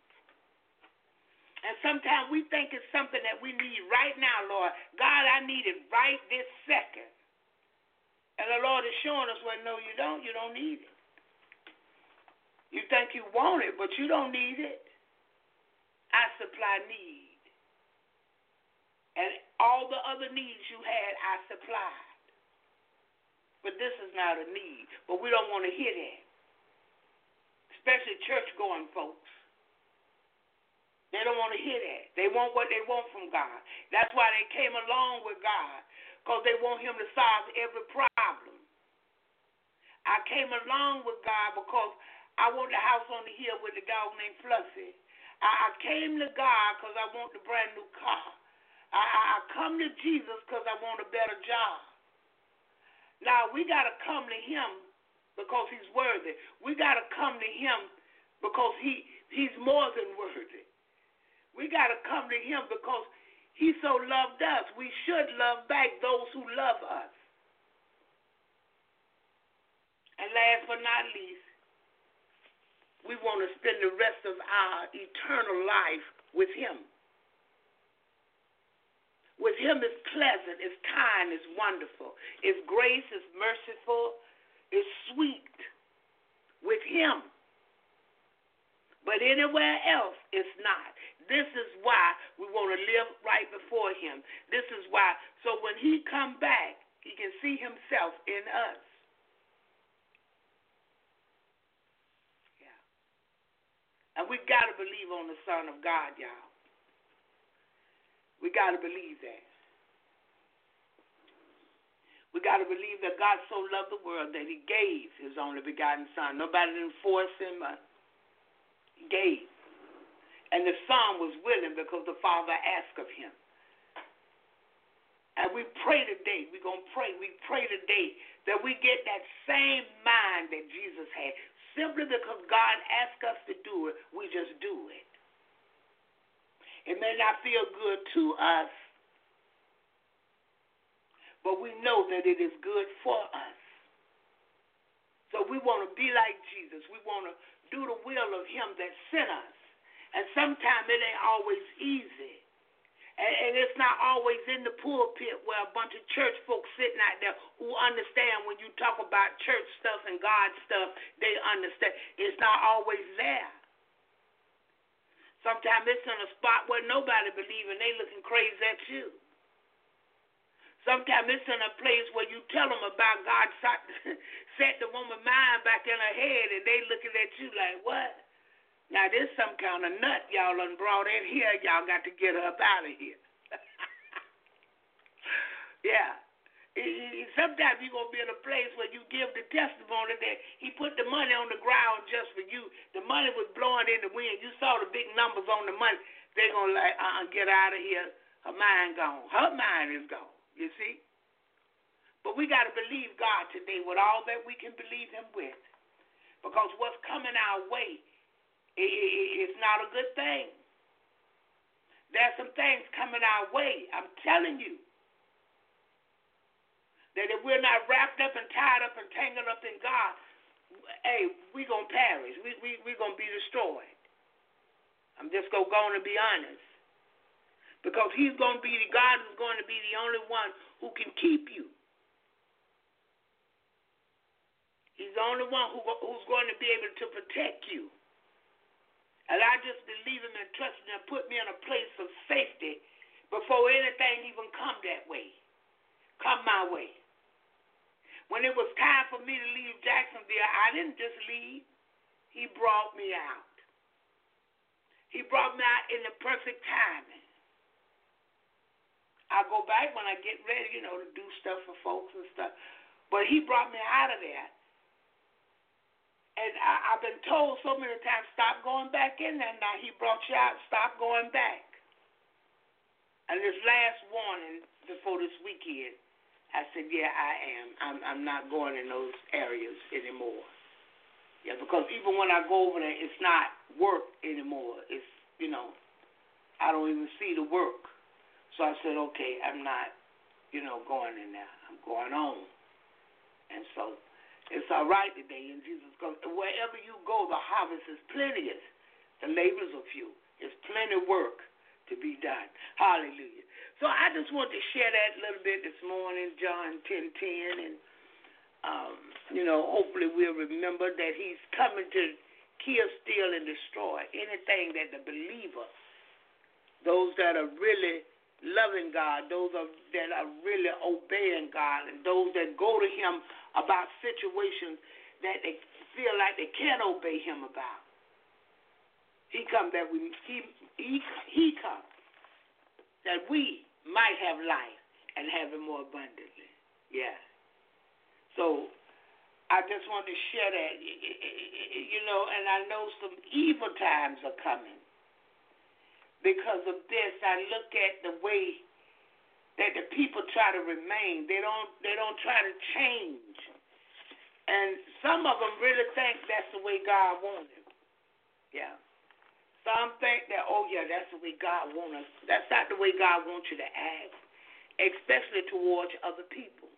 And sometimes we think it's something that we need right now, Lord. God, I need it right this second. And the Lord is showing us, well, no, you don't. You don't need it. You think you want it, but you don't need it. I supply need. And all the other needs you had, I supplied. But this is not a need. But we don't want to hear that. Especially church-going folks. They don't want to hear that. They want what they want from God. That's why they came along with God, because they want him to solve every problem. I came along with God because I want the house on the hill with the dog named Fluffy. I, I came to God because I want the brand new car. I, I, I come to Jesus because I want a better job. Now, we got to come to him because he's worthy. We got to come to him because he he's more than worthy. We got to come to him because he so loved us. We should love back those who love us. And last but not least, we want to spend the rest of our eternal life with him. With him is pleasant, is kind, is wonderful. Is grace, is merciful, is sweet. With him. But anywhere else, it's not. This is why we want to live right before him. This is why. So when he come back, he can see himself in us. Yeah. And we got to believe on the Son of God, y'all. We got to believe that. We got to believe that God so loved the world that he gave his only begotten Son. Nobody didn't force him. Uh, he gave. And the Son was willing because the Father asked of him. And we pray today, we're going to pray, we pray today that we get that same mind that Jesus had. Simply because God asked us to do it, we just do it. It may not feel good to us, but we know that it is good for us. So we want to be like Jesus. We want to do the will of him that sent us. And sometimes it ain't always easy. And, and it's not always in the pulpit where a bunch of church folks sitting out there who understand when you talk about church stuff and God stuff, they understand. It's not always there. Sometimes it's in a spot where nobody believes and they looking crazy at you. Sometimes it's in a place where you tell them about God set the woman's mind back in her head and they looking at you like, what? Now, there's some kind of nut y'all done brought in here. Y'all got to get her up out of here. Yeah. Sometimes you're going to be in a place where you give the testimony that he put the money on the ground just for you. The money was blowing in the wind. You saw the big numbers on the money. They're going to like, uh-uh, get out of here. Her mind gone. Her mind is gone, you see. But we got to believe God today with all that we can believe him with. Because what's coming our way, it's not a good thing. There's some things coming our way. I'm telling you that if we're not wrapped up and tied up and tangled up in God, hey, we're going to perish. We're we, we going to be destroyed. I'm just going to be honest. Because he's going to be, God is going to be the only one who can keep you. He's the only one who, who's going to be able to protect you. And I just believe him and trust him and put me in a place of safety before anything even come that way. Come my way. When it was time for me to leave Jacksonville, I didn't just leave. He brought me out. He brought me out in the perfect timing. I go back when I get ready, you know, to do stuff for folks and stuff. But he brought me out of there. And I, I've been told so many times, stop going back in there. Now he brought you out, stop going back. And this last warning before this weekend, I said, yeah, I am. I'm, I'm not going in those areas anymore. Yeah, because even when I go over there, it's not work anymore. It's, you know, I don't even see the work. So I said, okay, I'm not, you know, going in there. I'm going on. And so It's all right today in Jesus. Because wherever you go, the harvest is plenteous. The labors are few. There's plenty of work to be done. Hallelujah. So I just want to share that a little bit this morning, John ten ten, and um, you know, hopefully we'll remember that he's coming to kill, steal, and destroy anything that the believer, those that are really loving God, those are, that are really obeying God, and those that go to him about situations that they feel like they can't obey him about. He comes that we he he he comes that we might have life and have it more abundantly. Yeah. So I just want to share that, you know, and I know some evil times are coming. Because of this, I look at the way that the people try to remain. They don't they don't try to change. And some of them really think that's the way God wants it. Yeah. Some think that, oh, yeah, that's the way God wants us. That's not the way God wants you to act, especially towards other people.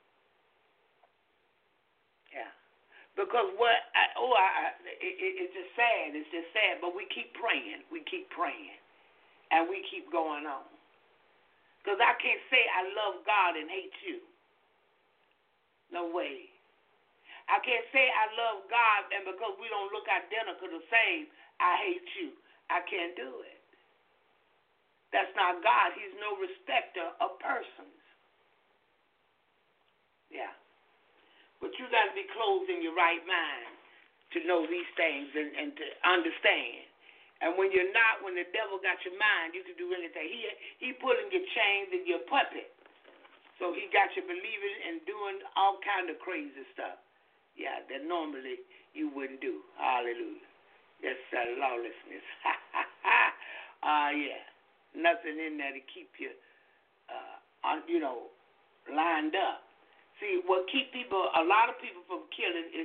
Yeah. Because what, I, oh, I, it, it, it's just sad. It's just sad. But we keep praying. We keep praying. And we keep going on. Because I can't say I love God and hate you. No way. I can't say I love God and because we don't look identical the same, I hate you. I can't do it. That's not God. He's no respecter of persons. Yeah. But you got to be clothed in your right mind to know these things and, and to understand. And when you're not, when the devil got your mind, you can do anything. He he pulling your chains and your puppet. So he got you believing and doing all kind of crazy stuff. Yeah, that normally you wouldn't do. Hallelujah. That's uh, lawlessness. Ah, uh, yeah. Nothing in there to keep you, uh, on, you know, lined up. See, what keep people, a lot of people from killing is,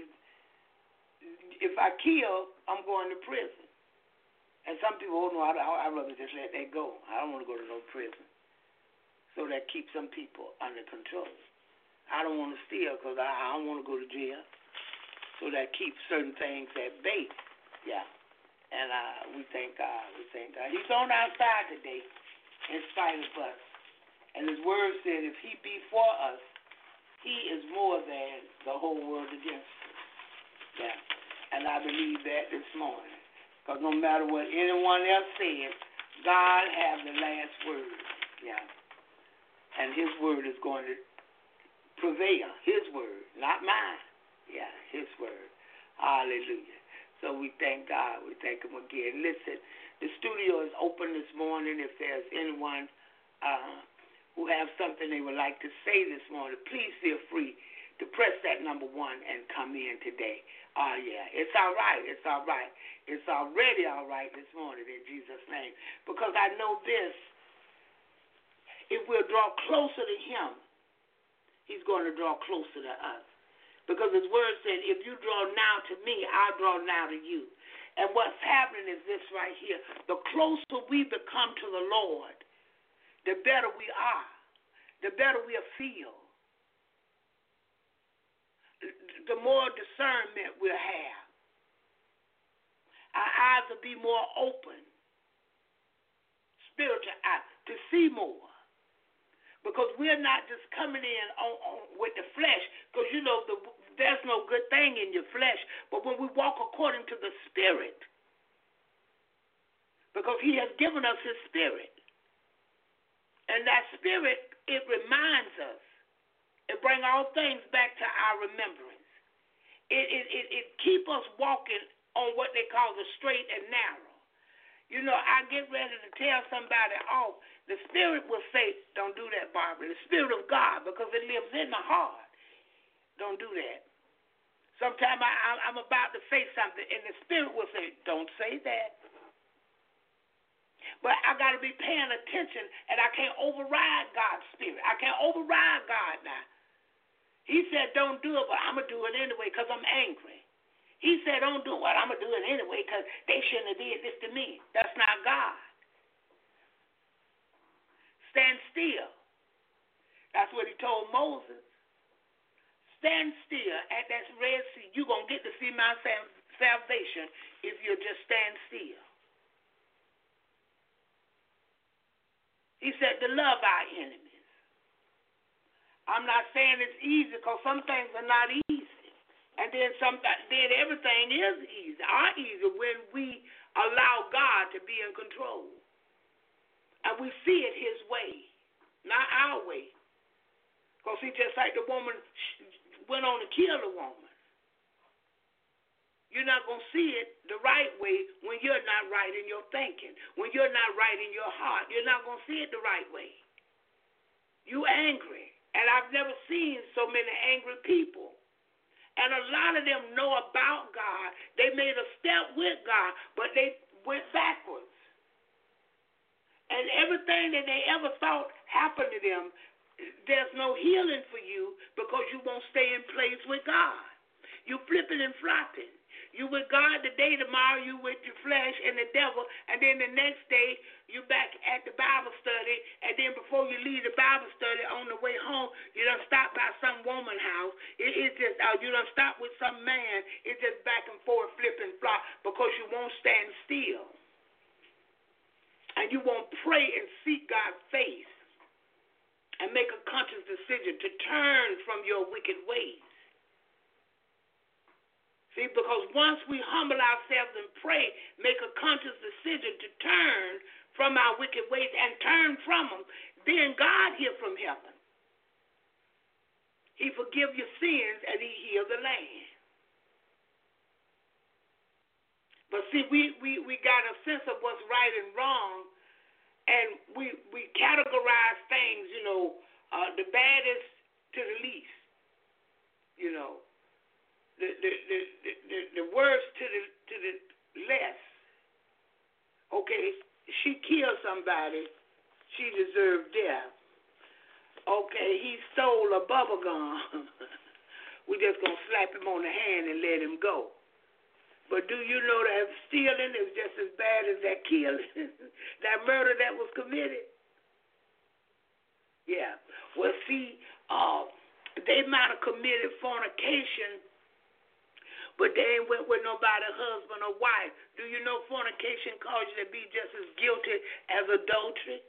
if I kill, I'm going to prison. And some people, oh no, I'd, I'd rather just let that go. I don't want to go to no prison. So that keeps some people under control. I don't want to steal because I, I don't want to go to jail. So that keeps certain things at bay. Yeah. And uh, we thank God. We thank God. He's on our side today in spite of us. And his word said if he be for us, he is more than the whole world against us. Yeah. And I believe that this morning. Because no matter what anyone else says, God has the last word. Yeah. And his word is going to prevail. His word, not mine. Yeah, his word. Hallelujah. So we thank God. We thank him again. Listen, the studio is open this morning. If there's anyone uh, who have something they would like to say this morning, please feel free to press that number one and come in today. Oh, uh, yeah, it's all right. It's all right. It's already all right this morning in Jesus' name. Because I know this, if we'll draw closer to him, he's going to draw closer to us. Because his word said, if you draw now to me, I'll draw now to you. And what's happening is this right here. The closer we become to the Lord, the better we are. The better we'll feel. The more discernment we'll have. Our eyes will be more open. Spiritual eyes. To see more. Because we're not just coming in on, on with the flesh. Because, you know, the, there's no good thing in your flesh. But when we walk according to the Spirit, because he has given us his Spirit. And that Spirit, it reminds us. It brings all things back to our remembrance. It, it, it, it keeps us walking on what they call the straight and narrow. You know, I get ready to tell somebody off. The Spirit will say, don't do that, Barbara. The Spirit of God, because it lives in the heart. Don't do that. Sometimes I, I, I'm about to say something, and the Spirit will say, don't say that. But I got to be paying attention, and I can't override God's Spirit. I can't override God now. He said, don't do it, but I'm going to do it anyway because I'm angry. He said, don't do it, I'm going to do it anyway because they shouldn't have did this to me. That's not God. Stand still. That's what he told Moses. stand still at that Red Sea. You're going to get to see my sal- salvation if you just stand still. He said to love our enemies. I'm not saying it's easy because some things are not easy. And then some, then everything is easy. Are easy when we allow God to be in control. And we see it his way, not our way. Because he just like the woman went on to kill a woman. You're not going to see it the right way when you're not right in your thinking. When you're not right in your heart, you're not going to see it the right way. You angry. And I've never seen so many angry people. And a lot of them know about God. They made a step with God, but they went backwards. And everything that they ever thought happened to them, there's no healing for you because you won't stay in place with God. You flipping and flopping. You with God today, tomorrow you with your flesh and the devil, and then the next day you back at the Bible study, and then before you leave the Bible study on the way home, you done stop by some woman's house. It, it's just uh, you done stop with some man. It's just back and forth, flip and flop, because you won't stand still, and you won't pray and seek God's face, and make a conscious decision to turn from your wicked ways. See, because once we humble ourselves and pray, make a conscious decision to turn from our wicked ways and turn from them, then God hear from heaven. He forgive your sins and he heal the land. But see, we, we, we got a sense of what's right and wrong, and we, we categorize things, you know, uh, the baddest to the least, you know. The the, the, the the worst to the to the less. Okay, she killed somebody, she deserved death. Okay, he stole a bubble gum. We just gonna slap him on the hand and let him go. But do you know that stealing is just as bad as that killing, that murder that was committed? Yeah. Well, see, uh, they might have committed fornication, but they ain't went with nobody, husband or wife. Do you know fornication causes you to be just as guilty as adultery?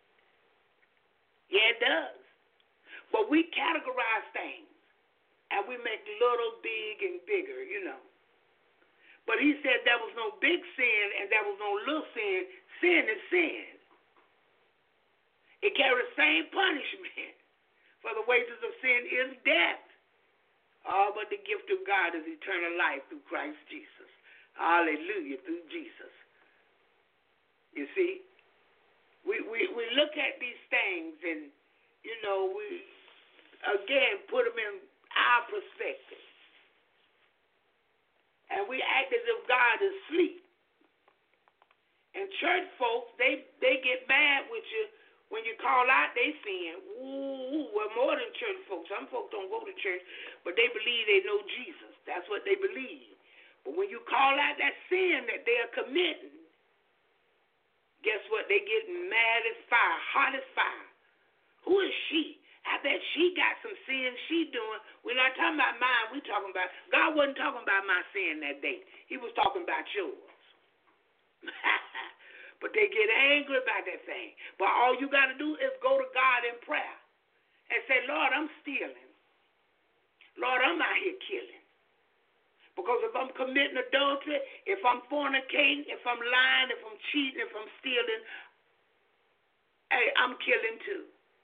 Yeah, it does. But we categorize things, and we make little, big, and bigger, you know. But he said there was no big sin and there was no little sin. Sin is sin. It carries the same punishment. For the wages of sin is death. Oh, but the gift of God is eternal life through Christ Jesus. Hallelujah, through Jesus. You see, we, we, we look at these things and, you know, we, again, put them in our perspective. And we act as if God is asleep. And church folks, they, they get mad with you when you call out they sin. Ooh, well, more than church folks. Some folks don't go to church, but they believe they know Jesus. That's what they believe. But when you call out that sin that they are committing, guess what? They get mad as fire, hot as fire. Who is she? I bet she got some sin she doing. We're not talking about mine. We're talking about, God wasn't talking about my sin that day. He was talking about yours. But they get angry about that thing. But all you got to do is go to God in prayer and say, Lord, I'm stealing. Lord, I'm out here killing. Because if I'm committing adultery, if I'm fornicating, if I'm lying, if I'm cheating, if I'm stealing, hey, I'm killing too.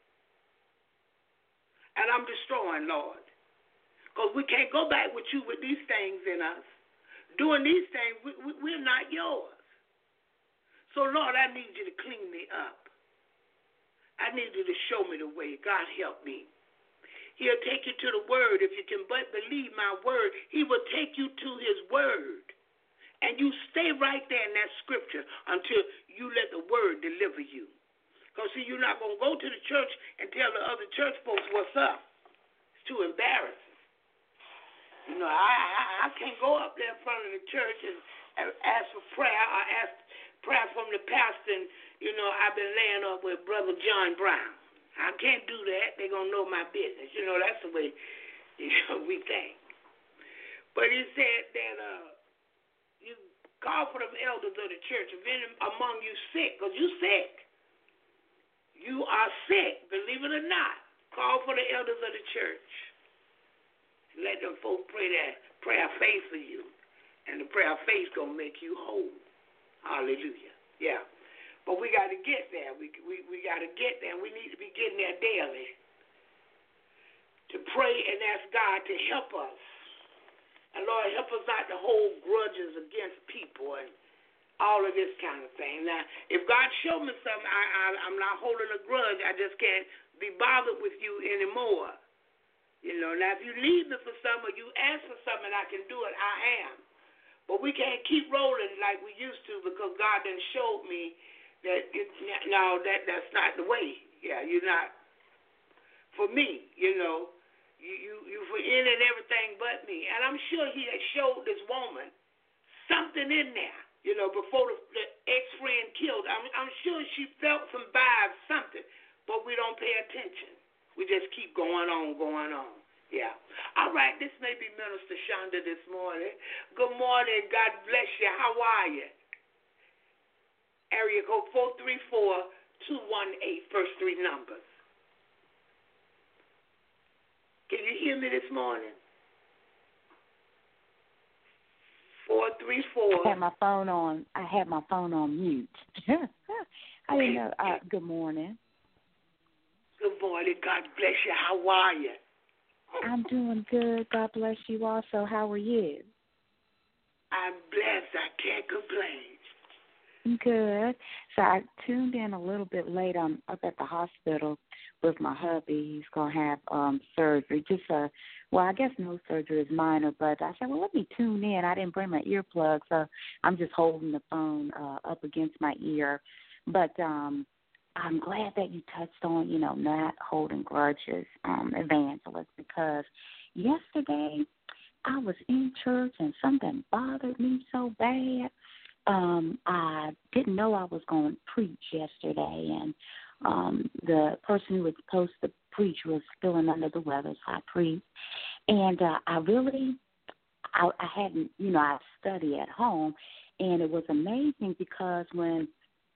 And I'm destroying, Lord. Because we can't go back with you with these things in us. Doing these things, we, we, we're not yours. So, Lord, I need you to clean me up. I need you to show me the way. God, help me. He'll take you to the word. If you can but believe my word, he will take you to his word. And you stay right there in that scripture until you let the word deliver you. Because, see, you're not going to go to the church and tell the other church folks what's up. It's too embarrassing. You know, I, I, I can't go up there in front of the church and, and ask for prayer. I ask prayer from the pastor, and, you know, I've been laying up with Brother John Brown. I can't do that. They're going to know my business. You know, that's the way You know, we think. But he said that uh, you call for the elders of the church, if any among you sick, because you sick. You are sick, believe it or not. Call for the elders of the church. Let them folk pray that prayer of faith for you. And the prayer of faith going to make you whole. Hallelujah. Yeah. But we got to get there. We we, we got to get there. We need to be getting there daily to pray and ask God to help us. And Lord, help us not to hold grudges against people and all of this kind of thing. Now, if God showed me something, I, I, I'm not holding a grudge. I just can't be bothered with you anymore. You know, now if you need me for something or you ask for something and I can do it, I am. But we can't keep rolling like we used to because God done showed me that, it, no, that that's not the way. Yeah, you're not. For me, you know, you, you, you for in and everything but me. And I'm sure he had showed this woman something in there, you know, before the, the ex-friend killed her. I'm, I'm sure she felt some vibes, something, but we don't pay attention. We just keep going on, going on. Yeah. All right, this may be Minister Shonda this morning. Good morning. God bless you. How are you? Area code four three four, two one eight, first three numbers. Can you hear me this morning? four three four. I had my phone on. I had my phone on mute. I didn't know. Uh, good morning. Good morning. God bless you. How are you? I'm doing good. God bless you also. How are you? I'm blessed. I can't complain. Good. So I tuned in a little bit late. I'm up at the hospital with my hubby. He's going to have um, surgery. Just uh, well, I guess no surgery is minor, but I said, well, let me tune in. I didn't bring my earplugs, so I'm just holding the phone uh, up against my ear. But um I'm glad that you touched on, you know, not holding grudges, um, Evangelist, because yesterday I was in church and something bothered me so bad. Um, I didn't know I was going to preach yesterday, and um, the person who was supposed to preach was feeling under the weather, so I preached. And uh, I really, I, I hadn't, you know, I studied at home, and it was amazing because when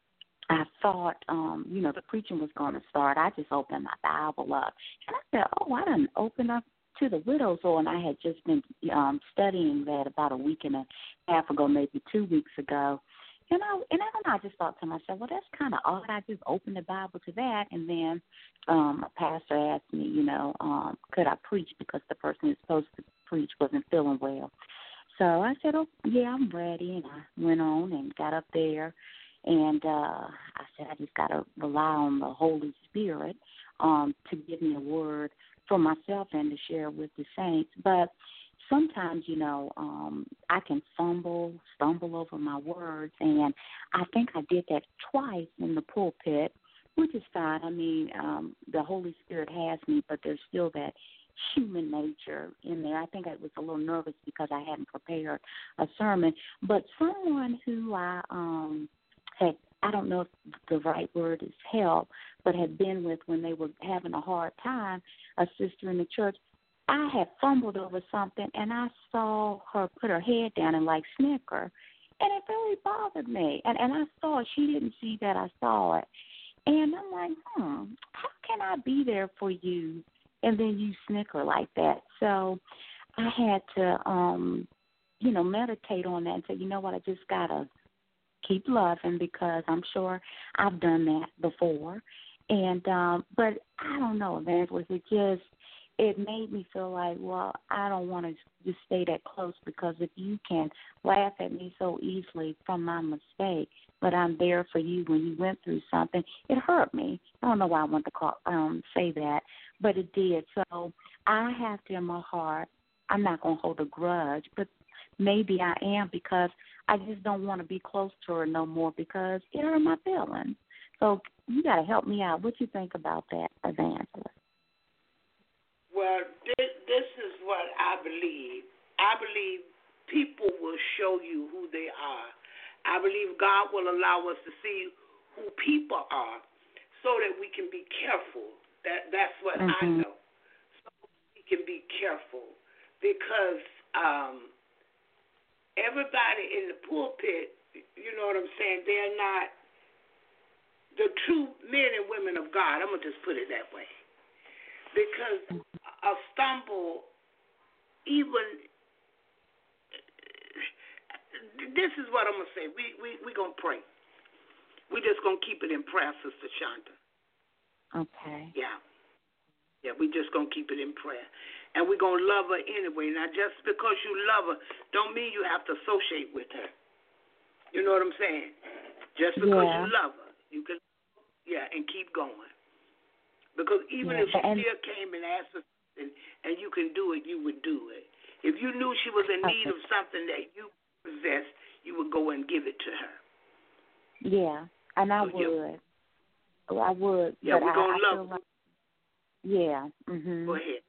I thought, um, you know, the preaching was going to start, I just opened my Bible up. And I said, oh, I done opened up to the widow's hole, and I had just been um, studying that about a week and a half ago, maybe two weeks ago. And I, and then I just thought to myself, well, that's kind of odd. I just opened the Bible to that. And then um, a pastor asked me, you know, um, could I preach because the person who's supposed to preach wasn't feeling well. So I said, oh, yeah, I'm ready. And I went on and got up there. And uh, I said, I just got to rely on the Holy Spirit um, to give me a word for myself and to share with the saints. But sometimes, you know, um, I can fumble, stumble over my words. And I think I did that twice in the pulpit, which is fine. I mean, um, the Holy Spirit has me, but there's still that human nature in there. I think I was a little nervous because I hadn't prepared a sermon. But someone who I um, had, I don't know if the right word is help, but had been with when they were having a hard time, a sister in the church, I had fumbled over something, and I saw her put her head down and, like, snicker, and it really bothered me. And, and I saw it. She didn't see that I saw it. And I'm like, hmm, how can I be there for you and then you snicker like that? So I had to, um, you know, meditate on that and say, you know what, I just got to keep loving because I'm sure I've done that before. And um, but I don't know, Evangelist, it just, it made me feel like, well, I don't want to just stay that close because if you can laugh at me so easily from my mistake, but I'm there for you when you went through something, it hurt me. I don't know why I want to call, um, say that, but it did. So I have to in my heart, I'm not going to hold a grudge, but maybe I am because I just don't want to be close to her no more because it hurt my feelings. So you got to help me out. What you think about that, Evangelist? Well, this, this is what I believe. I believe people will show you who they are. I believe God will allow us to see who people are so that we can be careful. That That's what mm-hmm. I know. So we can be careful because um, everybody in the pulpit, you know what I'm saying, they're not the true men and women of God. I'm going to just put it that way. Because a stumble, even, this is what I'm going to say. We we we going to pray. We just going to keep it in prayer, Sister Shonda. Okay. Yeah. Yeah, we just going to keep it in prayer. And we're going to love her anyway. Now, just because you love her don't mean you have to associate with her. You know what I'm saying? Just because yeah. you love her, you can, yeah, and keep going. Because even yeah, if she and, still came and asked for something and you can do it, you would do it. If you knew she was in need okay. of something that you possessed, you would go and give it to her. Yeah, and I so, would. Yeah. I would. Yeah, but we're going to love her. Like, yeah. Mhm. Go ahead.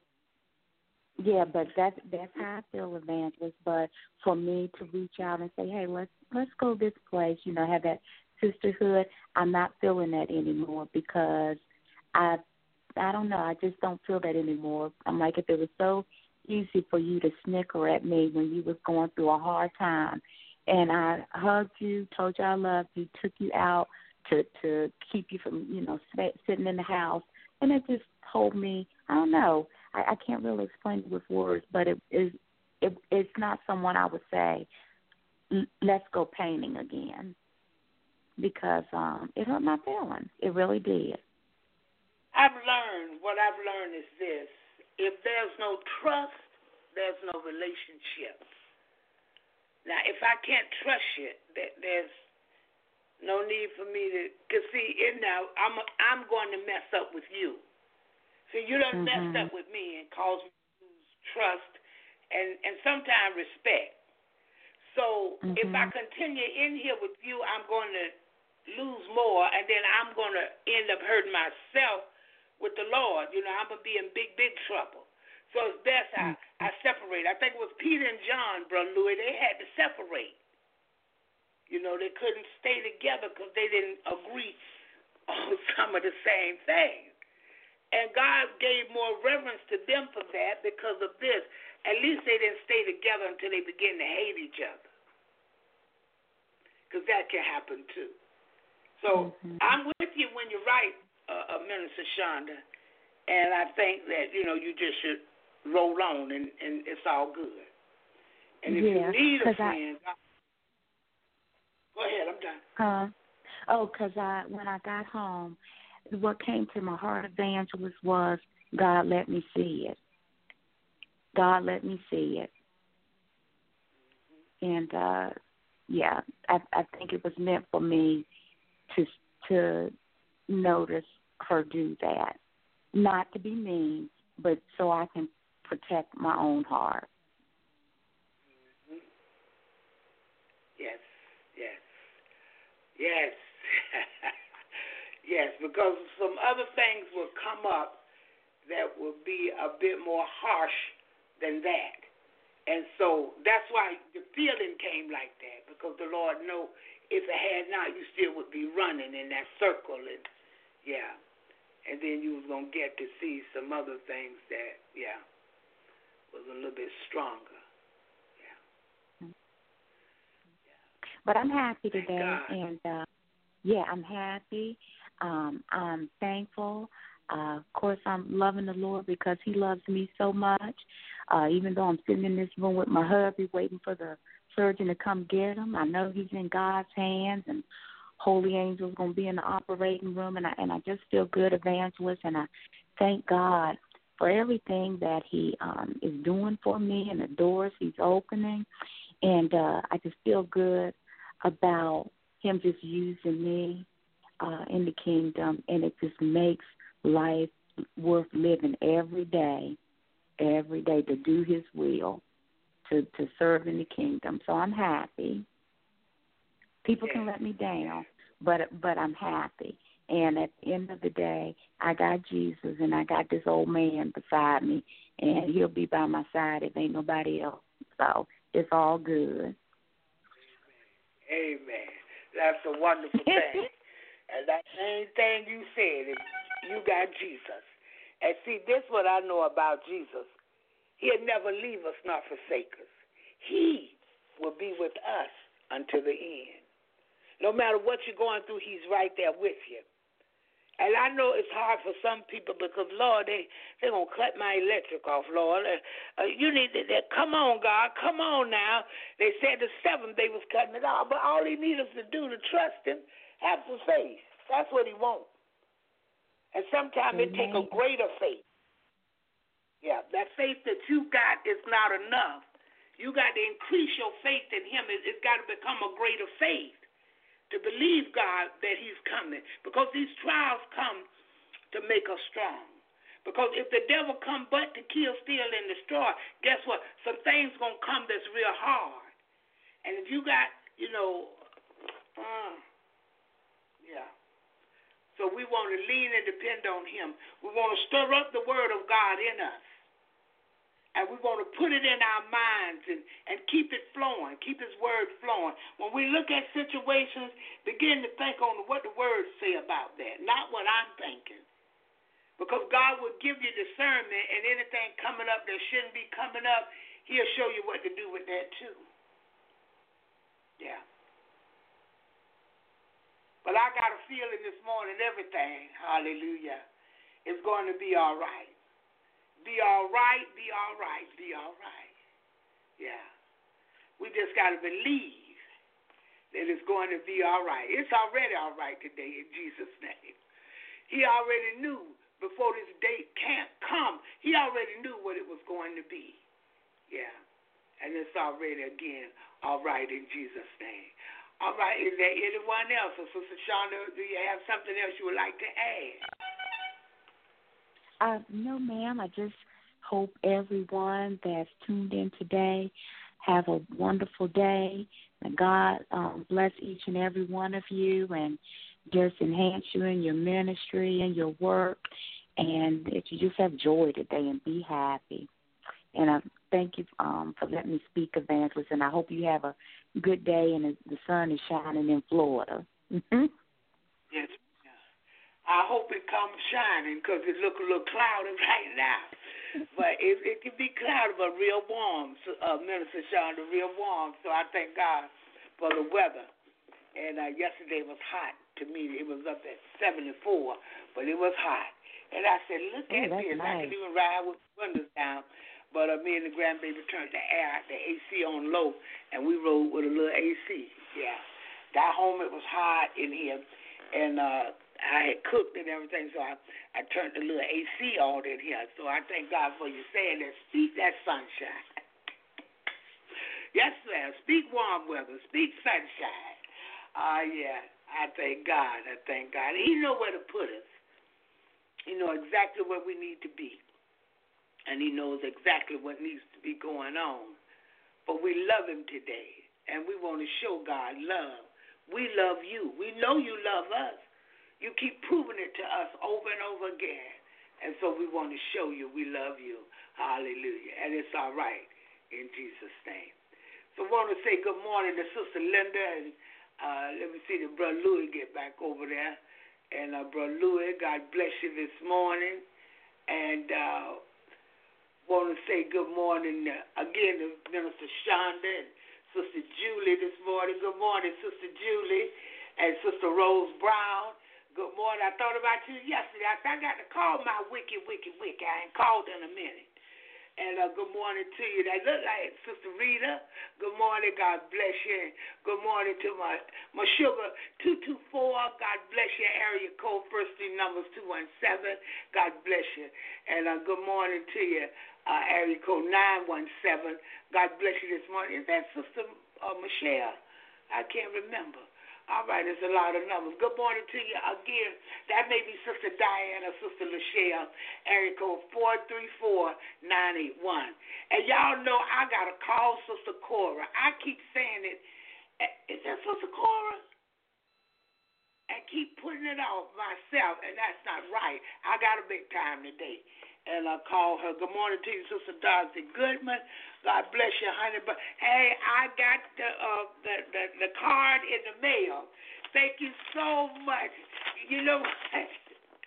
Yeah, but that's that's how I feel, Evangelist. But for me to reach out and say, hey, let's let's go this place, you know, have that sisterhood, I'm not feeling that anymore because I I don't know, I just don't feel that anymore. I'm like, if it was so easy for you to snicker at me when you was going through a hard time, and I hugged you, told you I loved you, took you out to to keep you from, you know, sitting in the house, and it just told me, I don't know. I, I can't really explain it with words, but it is it, it's not someone I would say, let's go painting again, because um, it hurt my feelings. It really did. I've learned, what I've learned is this: if there's no trust, there's no relationship. Now, if I can't trust you, there's no need for me to. Cause see, it now I'm I'm going to mess up with you. So you done mm-hmm. messed up with me and caused me to lose trust and, and sometimes respect. So mm-hmm. if I continue in here with you, I'm going to lose more, and then I'm going to end up hurting myself with the Lord. You know, I'm going to be in big, big trouble. So it's best I, mm-hmm. I separate. I think it was Peter and John, Brother Louis, they had to separate. You know, they couldn't stay together because they didn't agree on some of the same things. And God gave more reverence to them for that because of this. At least they didn't stay together until they began to hate each other. Because that can happen too. So mm-hmm. I'm with you when you're right, uh, uh, Minister Shonda. And I think that, you know, you just should roll on and, and it's all good. And if yeah, you need a friend, I, go ahead, I'm done. Uh, oh, because I, when I got home, what came to my heart, Evangelist, was God let me see it. God let me see it. And, uh, yeah, I, I think it was meant for me to to notice her do that. Not to be mean, but so I can protect my own heart. Mm-hmm. Yes, yes, yes. Yes, because some other things will come up that will be a bit more harsh than that. And so that's why the feeling came like that, because the Lord knew if it had not, you still would be running in that circle. And yeah, and then you was going to get to see some other things that, yeah, was a little bit stronger. Yeah. yeah. But I'm happy Thank today, God. and, uh, yeah, I'm happy. Um, I'm thankful. Uh, of course, I'm loving the Lord because he loves me so much. Uh, even though I'm sitting in this room with my hubby waiting for the surgeon to come get him, I know he's in God's hands, and holy angels going to be in the operating room, and I, and I just feel good, Evangelist, and I thank God for everything that he um, is doing for me and the doors he's opening, and uh, I just feel good about him just using me uh, in the kingdom, and it just makes life worth living every day, every day to do his will, to, to serve in the kingdom. So I'm happy. People can let me down, but but I'm happy. And at the end of the day, I got Jesus, and I got this old man beside me, and he'll be by my side if ain't nobody else. So it's all good. Amen. That's a wonderful thing. And that same thing you said, is you got Jesus. And see, this is what I know about Jesus. He'll never leave us nor forsake us. He will be with us until the end. No matter what you're going through, he's right there with you. And I know it's hard for some people because, Lord, they, they're going to cut my electric off, Lord. Uh, uh, you need to, they, come on, God, come on now. They said the seventh they was cutting it off, but all he needs us to do to trust him, have some faith. That's what he wants. And sometimes it takes a greater faith. Yeah, that faith that you got is not enough. You got to increase your faith in him. It, it's got to become a greater faith to believe, God, that he's coming. Because these trials come to make us strong. Because if the devil come but to kill, steal, and destroy, guess what? Some things going to come that's real hard. And if you got, you know, uh, yeah. So we want to lean and depend on him. We want to stir up the word of God in us. And we want to put it in our minds and, and keep it flowing, keep his word flowing. When we look at situations, begin to think on what the words say about that, not what I'm thinking. Because God will give you discernment, and anything coming up that shouldn't be coming up, he'll show you what to do with that too. Yeah. But I got a feeling this morning everything, hallelujah, is going to be all right. Be all right, be all right, be all right. Yeah. We just got to believe that it's going to be all right. It's already all right today in Jesus' name. He already knew before this date can't come. He already knew what it was going to be. Yeah. And it's already, again, all right in Jesus' name. All right. Is there anyone else? Or Sister Shonda, do you have something else you would like to add? Uh, no, ma'am. I just hope everyone that's tuned in today have a wonderful day. And God um, bless each and every one of you and just enhance you in your ministry and your work, and that you just have joy today and be happy. And I thank you um, for letting me speak, Evangelist, and I hope you have a good day and the sun is shining in Florida. Mm-hmm. Yes. I hope it comes shining because it looks a little cloudy right now. But it, it can be cloudy but real warm, uh, Minister Shonda, real warm. So I thank God for the weather. And uh, yesterday was hot to me. It was up at seventy-four, but it was hot. And I said, look oh, at this. Nice. I can even ride with the windows down. But uh, me and the grandbaby turned the air, the A C on low, and we rode with a little A C. Yeah. Got home, it was hot in here. And uh, I had cooked and everything, so I, I turned the little A C on in here. So I thank God for you saying that. Speak that sunshine. Yes, ma'am. Speak warm weather. Speak sunshine. Ah, uh, yeah. I thank God. I thank God. He know where to put us. He knows exactly where we need to be. And he knows exactly what needs to be going on. But we love him today. And we want to show God love. We love you. We know you love us. You keep proving it to us over and over again. And so we want to show you we love you. Hallelujah. And it's all right in Jesus' name. So I want to say good morning to Sister Linda. And uh, let me see that Brother Louis get back over there. And uh, Brother Louis, God bless you this morning. And uh, want to say good morning uh, again to Minister Shonda and Sister Julie this morning. Good morning, Sister Julie and Sister Rose Brown. Good morning. I thought about you yesterday. I said, I got to call my wiki, wiki, wiki. I ain't called in a minute. And uh, good morning to you. That look like Sister Rita. Good morning. God bless you. And good morning to my, my sugar two two four. God bless you. Area code first three numbers two one seven. God bless you. And uh, good morning to you. Uh, area code nine one seven. God bless you this morning. Is that Sister uh, Michelle? I can't remember. All right, there's a lot of numbers. Good morning to you again. That may be Sister Diana, Sister Lachelle, area code four three four nine eight one. And y'all know I got to call Sister Cora. I keep saying it. Is that Sister Cora? And keep putting it off myself, and that's not right. I got to make time today. And I call her. Good morning to you, Sister Dorothy Goodman. God bless you, honey. But hey, I got the uh, the, the the card in the mail. Thank you so much. You know,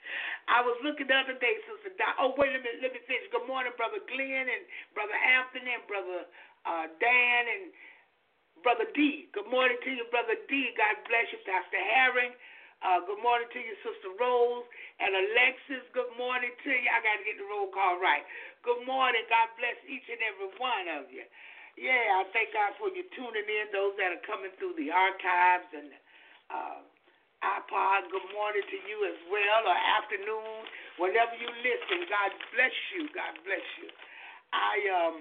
I was looking the other day, Sister Di. Oh, wait a minute. Let me finish. Good morning, Brother Glenn and Brother Anthony and Brother uh, Dan and Brother D. Good morning to you, Brother D. God bless you, Pastor Herring. Uh, good morning to you, Sister Rose and Alexis. Good morning to you. I got to get the roll call right. Good morning. God bless each and every one of you. Yeah, I thank God for you tuning in, those that are coming through the archives and uh, iPod. Good morning to you as well, or afternoon, whenever you listen. God bless you. God bless you. I um.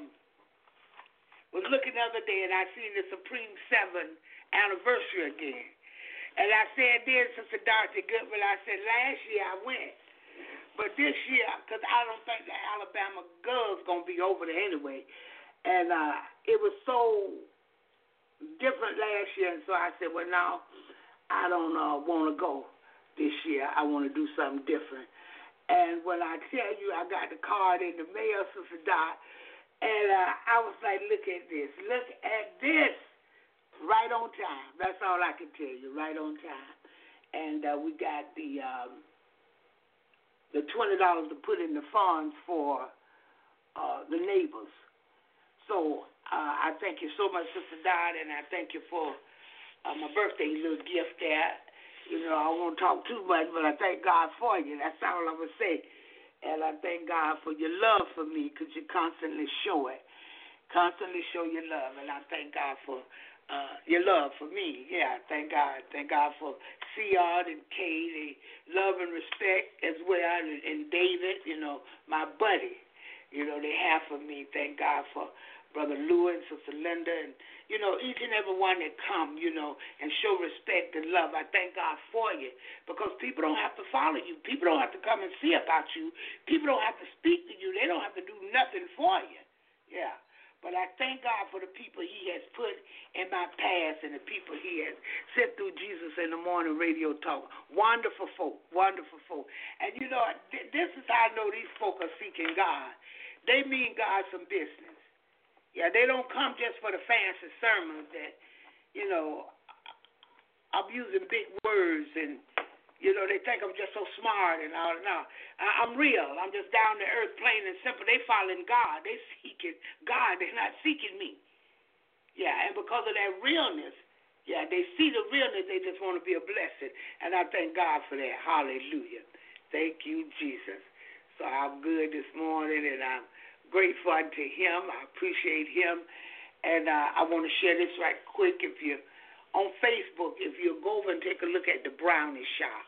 was looking the other day, and I seen the Supreme Seven anniversary again. And I said then, Sister Dorothy Goodman, I said, last year I went. But this year, because I don't think the Alabama girls going to be over there anyway. And uh, it was so different last year, and so I said, well, now, I don't uh, want to go this year. I want to do something different. And when I tell you I got the card in the mail, Sister Dot, and uh, I was like, look at this. Look at this. Right on time. That's all I can tell you. Right on time. And uh, we got the um, the twenty dollars to put in the funds for uh, the neighbors. So uh, I thank you so much, Sister Dot, and I thank you for uh, my birthday little gift there. You know, I won't talk too much, but I thank God for you. That's all I'm going to say. And I thank God for your love for me, because you constantly show it. Constantly show your love. And I thank God for uh, your love for me. Yeah, thank God. Thank God for Seard and Kay. They love and respect as well. And, and David, you know, my buddy. You know, they have for me. Thank God for Brother Lou and Sister Linda, and, you know, each and every one that come, you know, and show respect and love. I thank God for you, because people don't have to follow you. People don't have to come and see about you. People don't have to speak to you. They don't have to do nothing for you. Yeah. But I thank God for the people he has put in my past and the people he has sent through Jesus in the Morning Radio Talk. Wonderful folk, wonderful folk. And, you know, th- this is how I know these folk are seeking God. They mean God some business. Yeah, they don't come just for the fancy sermons that, you know, I'm using big words and, you know, they think I'm just so smart and all. No, I'm real. I'm just down to earth, plain and simple. They following God. They seeking God. They're not seeking me. Yeah, and because of that realness, yeah, they see the realness. They just want to be a blessing. And I thank God for that. Hallelujah. Thank you, Jesus. So I'm good this morning, and I'm grateful unto him. I appreciate him. And uh, I want to share this right quick. If you're on Facebook, if you go over and take a look at the Brownie Shop,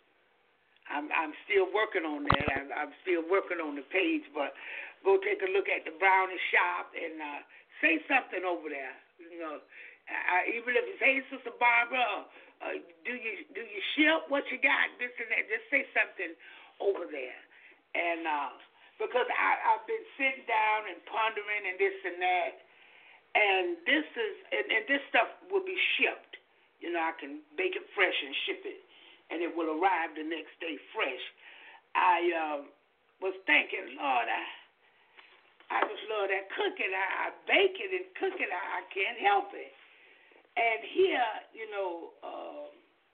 I'm, I'm still working on that. I'm, I'm still working on the page, but go take a look at the Brownie Shop and uh, say something over there. You know, I, even if it's, hey, Sister Barbara, uh, do you do you ship what you got? This and that. Just say something over there. And uh, because I, I've been sitting down and pondering and this and that, and this is and, and this stuff will be shipped. You know, I can bake it fresh and ship it, and it will arrive the next day fresh. I uh, was thinking, Lord, I I just love that cooking. I, I bake it and cook it. I, I can't help it. And here, you know, um,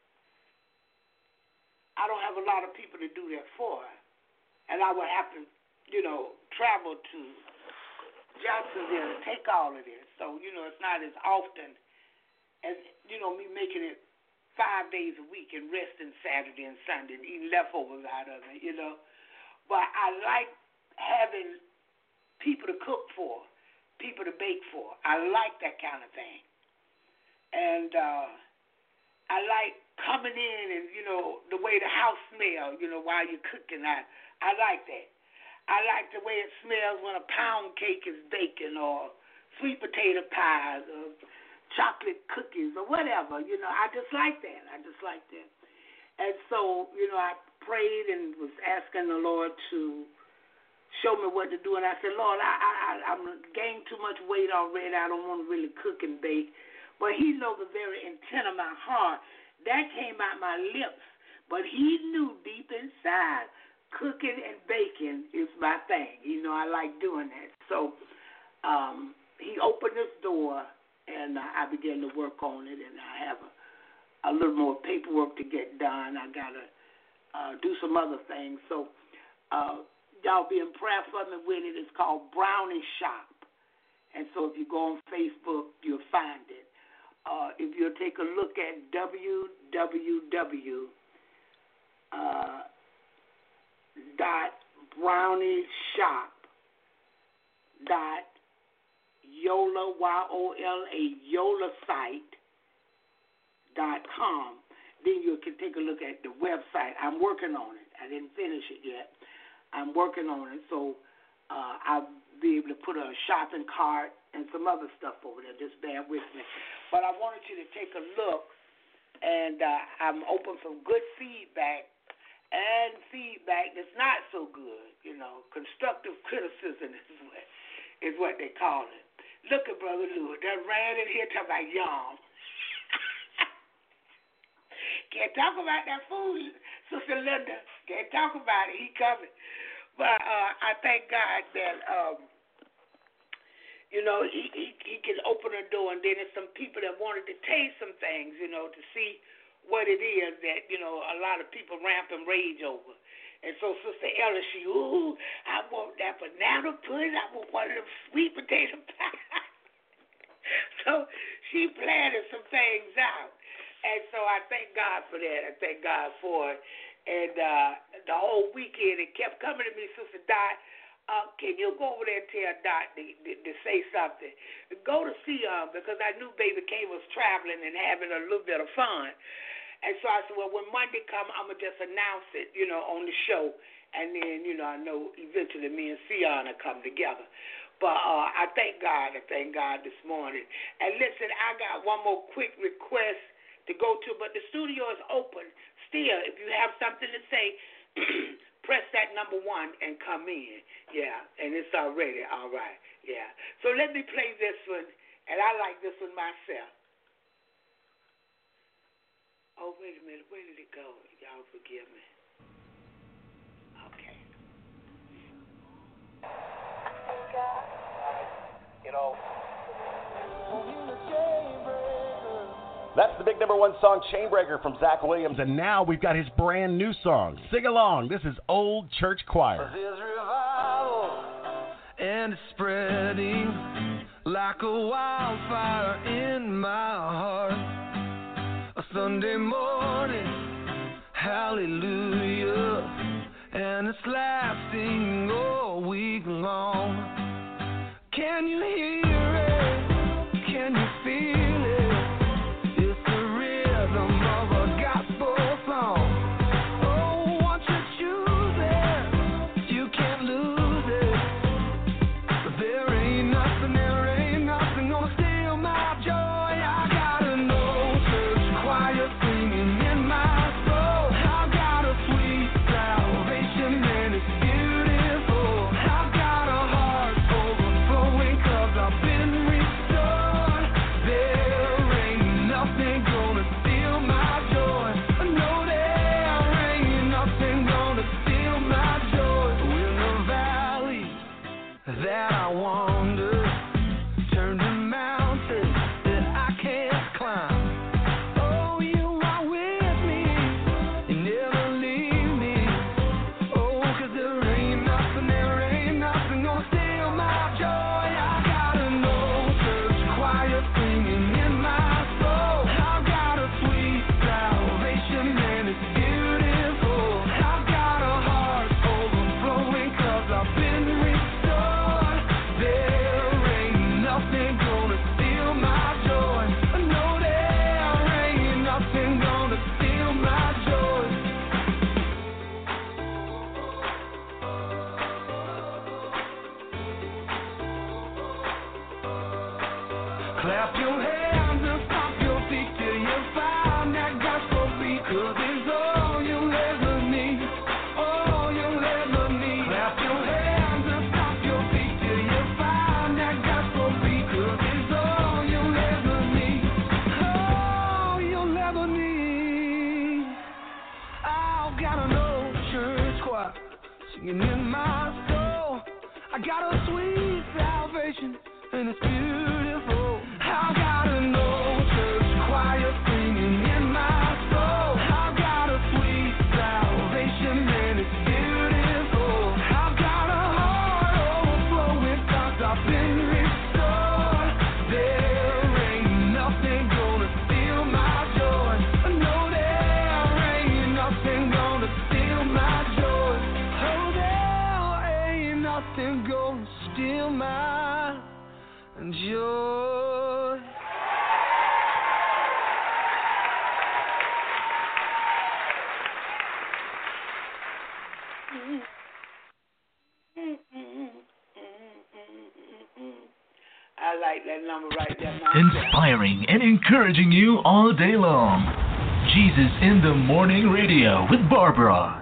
I don't have a lot of people to do that for, and I would have to, you know, travel to Jacksonville and take all of this. So, you know, it's not as often as, you know, me making it five days a week and resting Saturday and Sunday and eating leftovers out of it, you know. But I like having people to cook for, people to bake for. I like that kind of thing. And uh, I like coming in and, you know, the way the house smells, you know, while you're cooking. I, I like that. I like the way it smells when a pound cake is baking, or sweet potato pies, or chocolate cookies, or whatever. You know, I just like that. I just like that. And so, you know, I prayed and was asking the Lord to show me what to do. And I said, Lord, I, I, I'm gained too much weight already. I don't want to really cook and bake. But he knows the very intent of my heart. That came out my lips. But he knew deep inside, cooking and baking is my thing. You know, I like doing that. So um, he opened this door, and I began to work on it, and I have a, a little more paperwork to get done. I got to uh, do some other things. So uh, y'all be in prayer for me with it. It's called Brownie Shop. And so if you go on Facebook, you'll find it. Uh, if you'll take a look at w w w uh, dot brownie shop dot yola, Y O L A, yola site dot com, then you can take a look at the website. I'm working on it. I didn't finish it yet. I'm working on it, so uh, I'll be able to put a shopping cart and some other stuff over there. Just bear with me. But I wanted you to take a look, and uh, I'm open for good feedback and feedback that's not so good. You know, constructive criticism is what, is what they call it. Look at Brother Lewis. That ran in here talking about y'all. Can't talk about that food, Sister Linda. Can't talk about it. He coming. But uh, I thank God that, um, you know, he, he, he can open a door, and then there's some people that wanted to taste some things, you know, to see what it is that, you know, a lot of people ramp and rage over. And so Sister Ella, she, ooh, I want that banana pudding. I want one of them sweet potato pies. So she planted some things out. And so I thank God for that. I thank God for it. And uh, the whole weekend, it kept coming to me, Sister Dot, uh, can you go over there and tell Dot to, to, to say something? Go to see her, because I knew Baby K was traveling and having a little bit of fun. And so I said, well, when Monday comes, I'm going to just announce it, you know, on the show. And then, you know, I know eventually me and Sion will come together. But uh, I thank God. I thank God this morning. And listen, I got one more quick request to go to, but the studio is open. Still, if you have something to say, press that number one and come in. Yeah, and it's already all right. Yeah. So let me play this one, and I like this one myself. Oh, wait a minute. Where did it go? Y'all forgive me. Okay. You know, that's the big number one song, Chainbreaker, from Zach Williams. And now we've got his brand new song. Sing along. This is Old Church Choir. There's revival, and it's spreading like a wildfire in my heart. A Sunday morning, hallelujah, and it's lasting all week long. Can you hear it? Can you feel it? Clap your hands and stomp your feet till you find that gospel beat, 'cause it's all you'll ever need, all you'll ever need. Clap your hands and stomp your feet till you find that gospel beat, 'cause it's all you'll ever need, all you'll ever need. I've got an old church choir singing in my soul. I got a sweet salvation and it's beautiful. I've got an old church choir singing in my soul. I've got a sweet salvation. They're gonna steal my joy. I like that number right there. Inspiring and encouraging you all day long. Jesus in the Morning Radio with Barbara.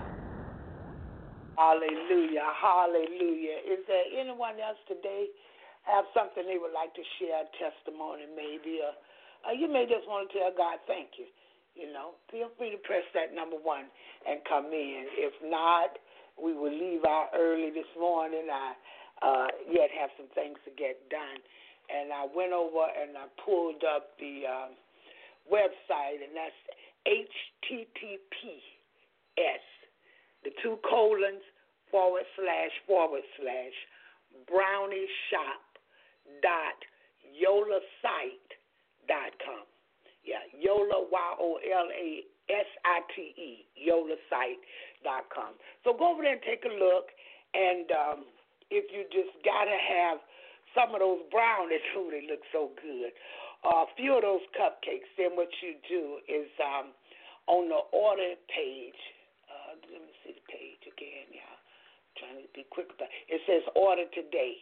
Hallelujah, hallelujah. Is there anyone else today have something they would like to share, a testimony maybe, or uh, you may just want to tell God thank you. You know, feel free to press that number one and come in. If not, we will leave out early this morning. I uh, yet have some things to get done. And I went over and I pulled up the um, website, and that's H T T P S, the two colons, forward slash, forward slash, brownie shop dot yola site dot com. Yeah, Yola, Y O L A S I T E, yola site dot com. So go over there and take a look, and um, if you just got to have some of those brownies, ooh, they look so good. Uh, a few of those cupcakes, then what you do is um, on the order page, uh, let me see the page again, yeah, I'm trying to be quick about it. It says order today.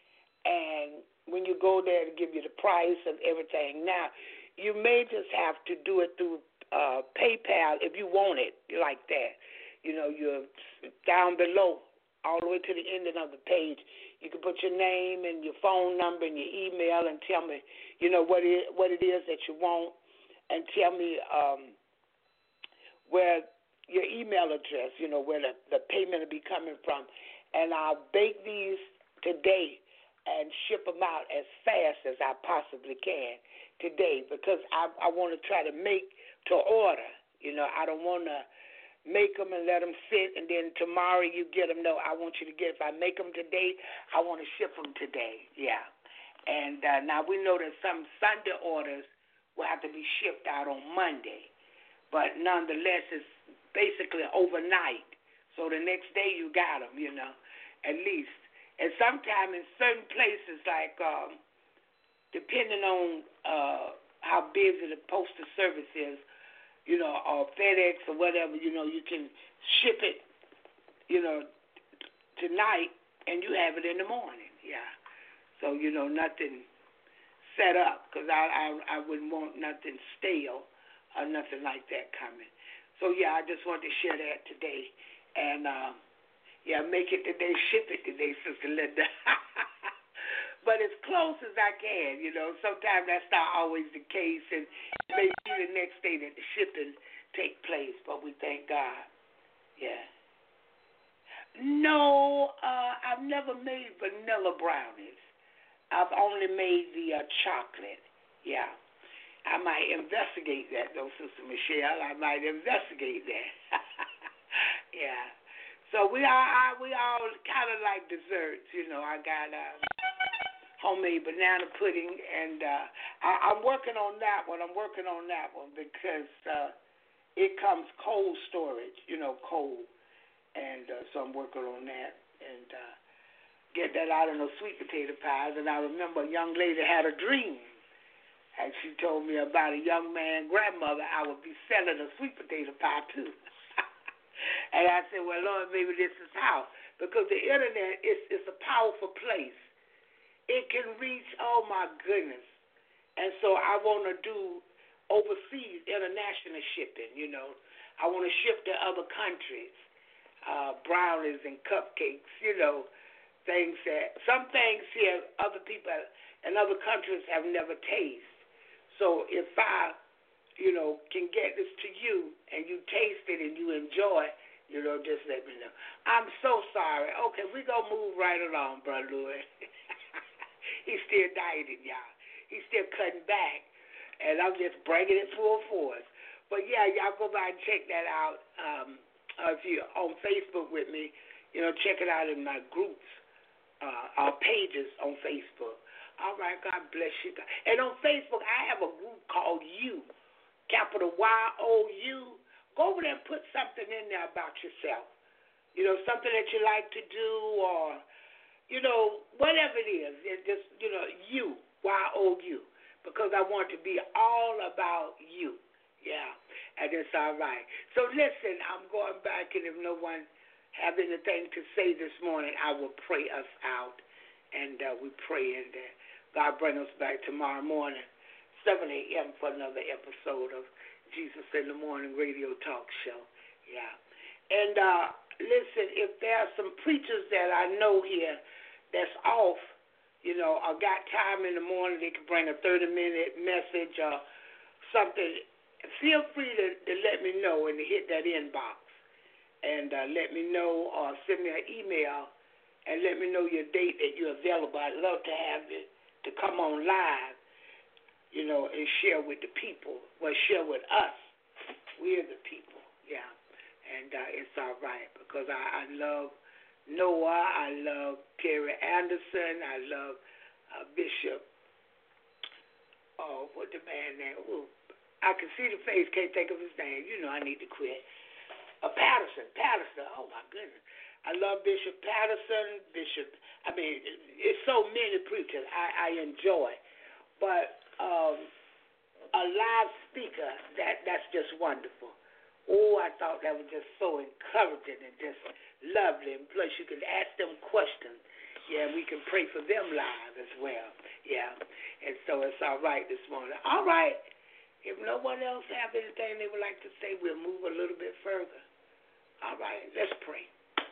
And when you go there to give you the price and everything, now, you may just have to do it through uh, PayPal if you want it like that. You know, you're down below, all the way to the ending of the page. You can put your name and your phone number and your email and tell me, you know, what it, what it is that you want, and tell me um, where your email address, you know, where the, the payment will be coming from. And I'll bake these today and ship them out as fast as I possibly can today, because I, I want to try to make to order. You know, I don't want to make them and let them sit, and then tomorrow you get them. No, I want you to get, if I make them today, I want to ship them today. Yeah. And uh, now we know that some Sunday orders will have to be shipped out on Monday, but nonetheless, it's basically overnight. So the next day you got them, you know, at least. And sometimes in certain places, like um, depending on uh, how busy the postal service is, you know, or FedEx or whatever, you know, you can ship it, you know, tonight, and you have it in the morning, yeah. So, you know, nothing set up, because I, I I wouldn't want nothing stale or nothing like that coming. So, yeah, I just wanted to share that today. And, um, yeah, make it today, ship it today, Sister Linda. But as close as I can, you know. Sometimes that's not always the case, and maybe the next day that the shipping take place. But we thank God. Yeah. No, uh, I've never made vanilla brownies. I've only made the uh, chocolate. Yeah. I might investigate that, though, Sister Michelle. I might investigate that. Yeah. So we all we all kind of like desserts, you know. I got uh, homemade banana pudding, and uh, I, I'm working on that one. I'm working on that one because uh, it comes cold storage, you know, cold, and uh, so I'm working on that and uh, get that out in those sweet potato pies. And I remember a young lady had a dream, and she told me about a young man grandmother I would be selling a sweet potato pie to. And I said, well, Lord, maybe this is how. Because the internet is, is a powerful place. It can reach, oh, my goodness. And so I want to do overseas international shipping, you know. I want to ship to other countries, uh, brownies and cupcakes, you know, things that, some things here other people in other countries have never tasted. So if I, you know, can get this to you and you taste it and you enjoy it, you know, just let me know. I'm so sorry. Okay, we going to move right along, Brother Louis. He's still dieting, y'all. He's still cutting back, and I'm just bringing it full force. But, yeah, y'all go by and check that out. Um, uh, if you're on Facebook with me, you know, check it out in my groups, uh, our pages on Facebook. All right, God bless you. And on Facebook, I have a group called You, capital Y O U. Go over there and put something in there about yourself. You know, something that you like to do, or you know, whatever it is, it's just, you know, you, Y O U, because I want to be all about you. Yeah, and it's all right. So listen, I'm going back, and if no one have anything to say this morning, I will pray us out, and uh, we pray, and uh, God bring us back tomorrow morning, seven a.m. for another episode of Jesus in the Morning Radio Talk Show. Yeah, and uh, listen, if there are some preachers that I know here that's off, you know, or got time in the morning, they can bring a thirty-minute message or something. Feel free to, to let me know and to hit that inbox and uh, let me know or send me an email and let me know your date that you're available. I'd love to have you to come on live, you know, and share with the people. Well, share with us. We're the people, yeah. And uh, it's all right because I, I love Noah. I love Terry Anderson. I love uh, Bishop. Oh, what the man name? Ooh. I can see the face, can't think of his name. You know I need to quit. Uh, Patterson, Patterson. Oh, my goodness. I love Bishop Patterson, Bishop. I mean, it's so many preachers I, I enjoy. But um, a live speaker, that that's just wonderful. Oh, I thought that was just so encouraging and just lovely. And plus, you can ask them questions. Yeah, we can pray for them live as well. Yeah, and so it's all right this morning. All right. If no one else have anything they would like to say, we'll move a little bit further. All right, let's pray.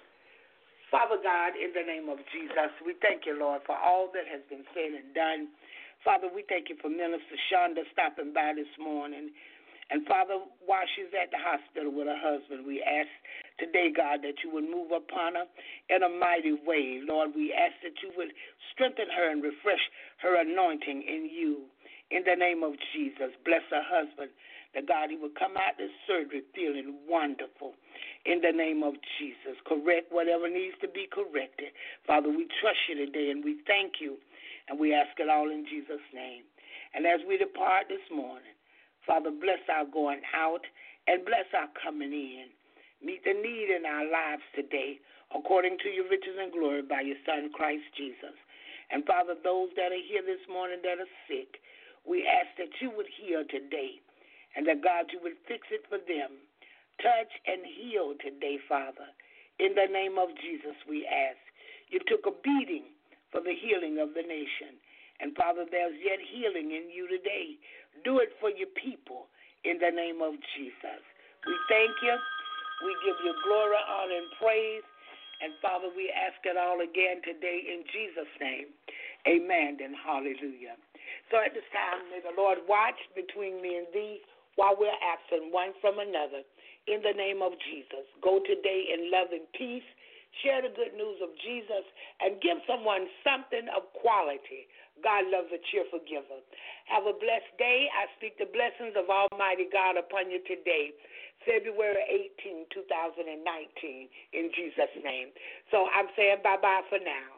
Father God, in the name of Jesus, we thank you, Lord, for all that has been said and done. Father, we thank you for Minister Shonda stopping by this morning. And, Father, while she's at the hospital with her husband, we ask today, God, that you would move upon her in a mighty way. Lord, we ask that you would strengthen her and refresh her anointing in you. In the name of Jesus, bless her husband, that God, he would come out this surgery feeling wonderful. In the name of Jesus, correct whatever needs to be corrected. Father, we trust you today, and we thank you, and we ask it all in Jesus' name. And as we depart this morning, Father, bless our going out and bless our coming in. Meet the need in our lives today, according to your riches and glory by your Son, Christ Jesus. And, Father, those that are here this morning that are sick, we ask that you would heal today and that, God, you would fix it for them. Touch and heal today, Father. In the name of Jesus, we ask. You took a beating for the healing of the nation. And, Father, there's yet healing in you today. Do it for your people in the name of Jesus. We thank you. We give you glory, honor, and praise. And, Father, we ask it all again today in Jesus' name. Amen and hallelujah. So at this time, may the Lord watch between me and thee while we're absent one from another. In the name of Jesus, go today in love and peace. Share the good news of Jesus and give someone something of quality. God loves a cheerful giver. Have a blessed day. I speak the blessings of Almighty God upon you today, February eighteenth, twenty nineteen, in Jesus' name. So I'm saying bye-bye for now.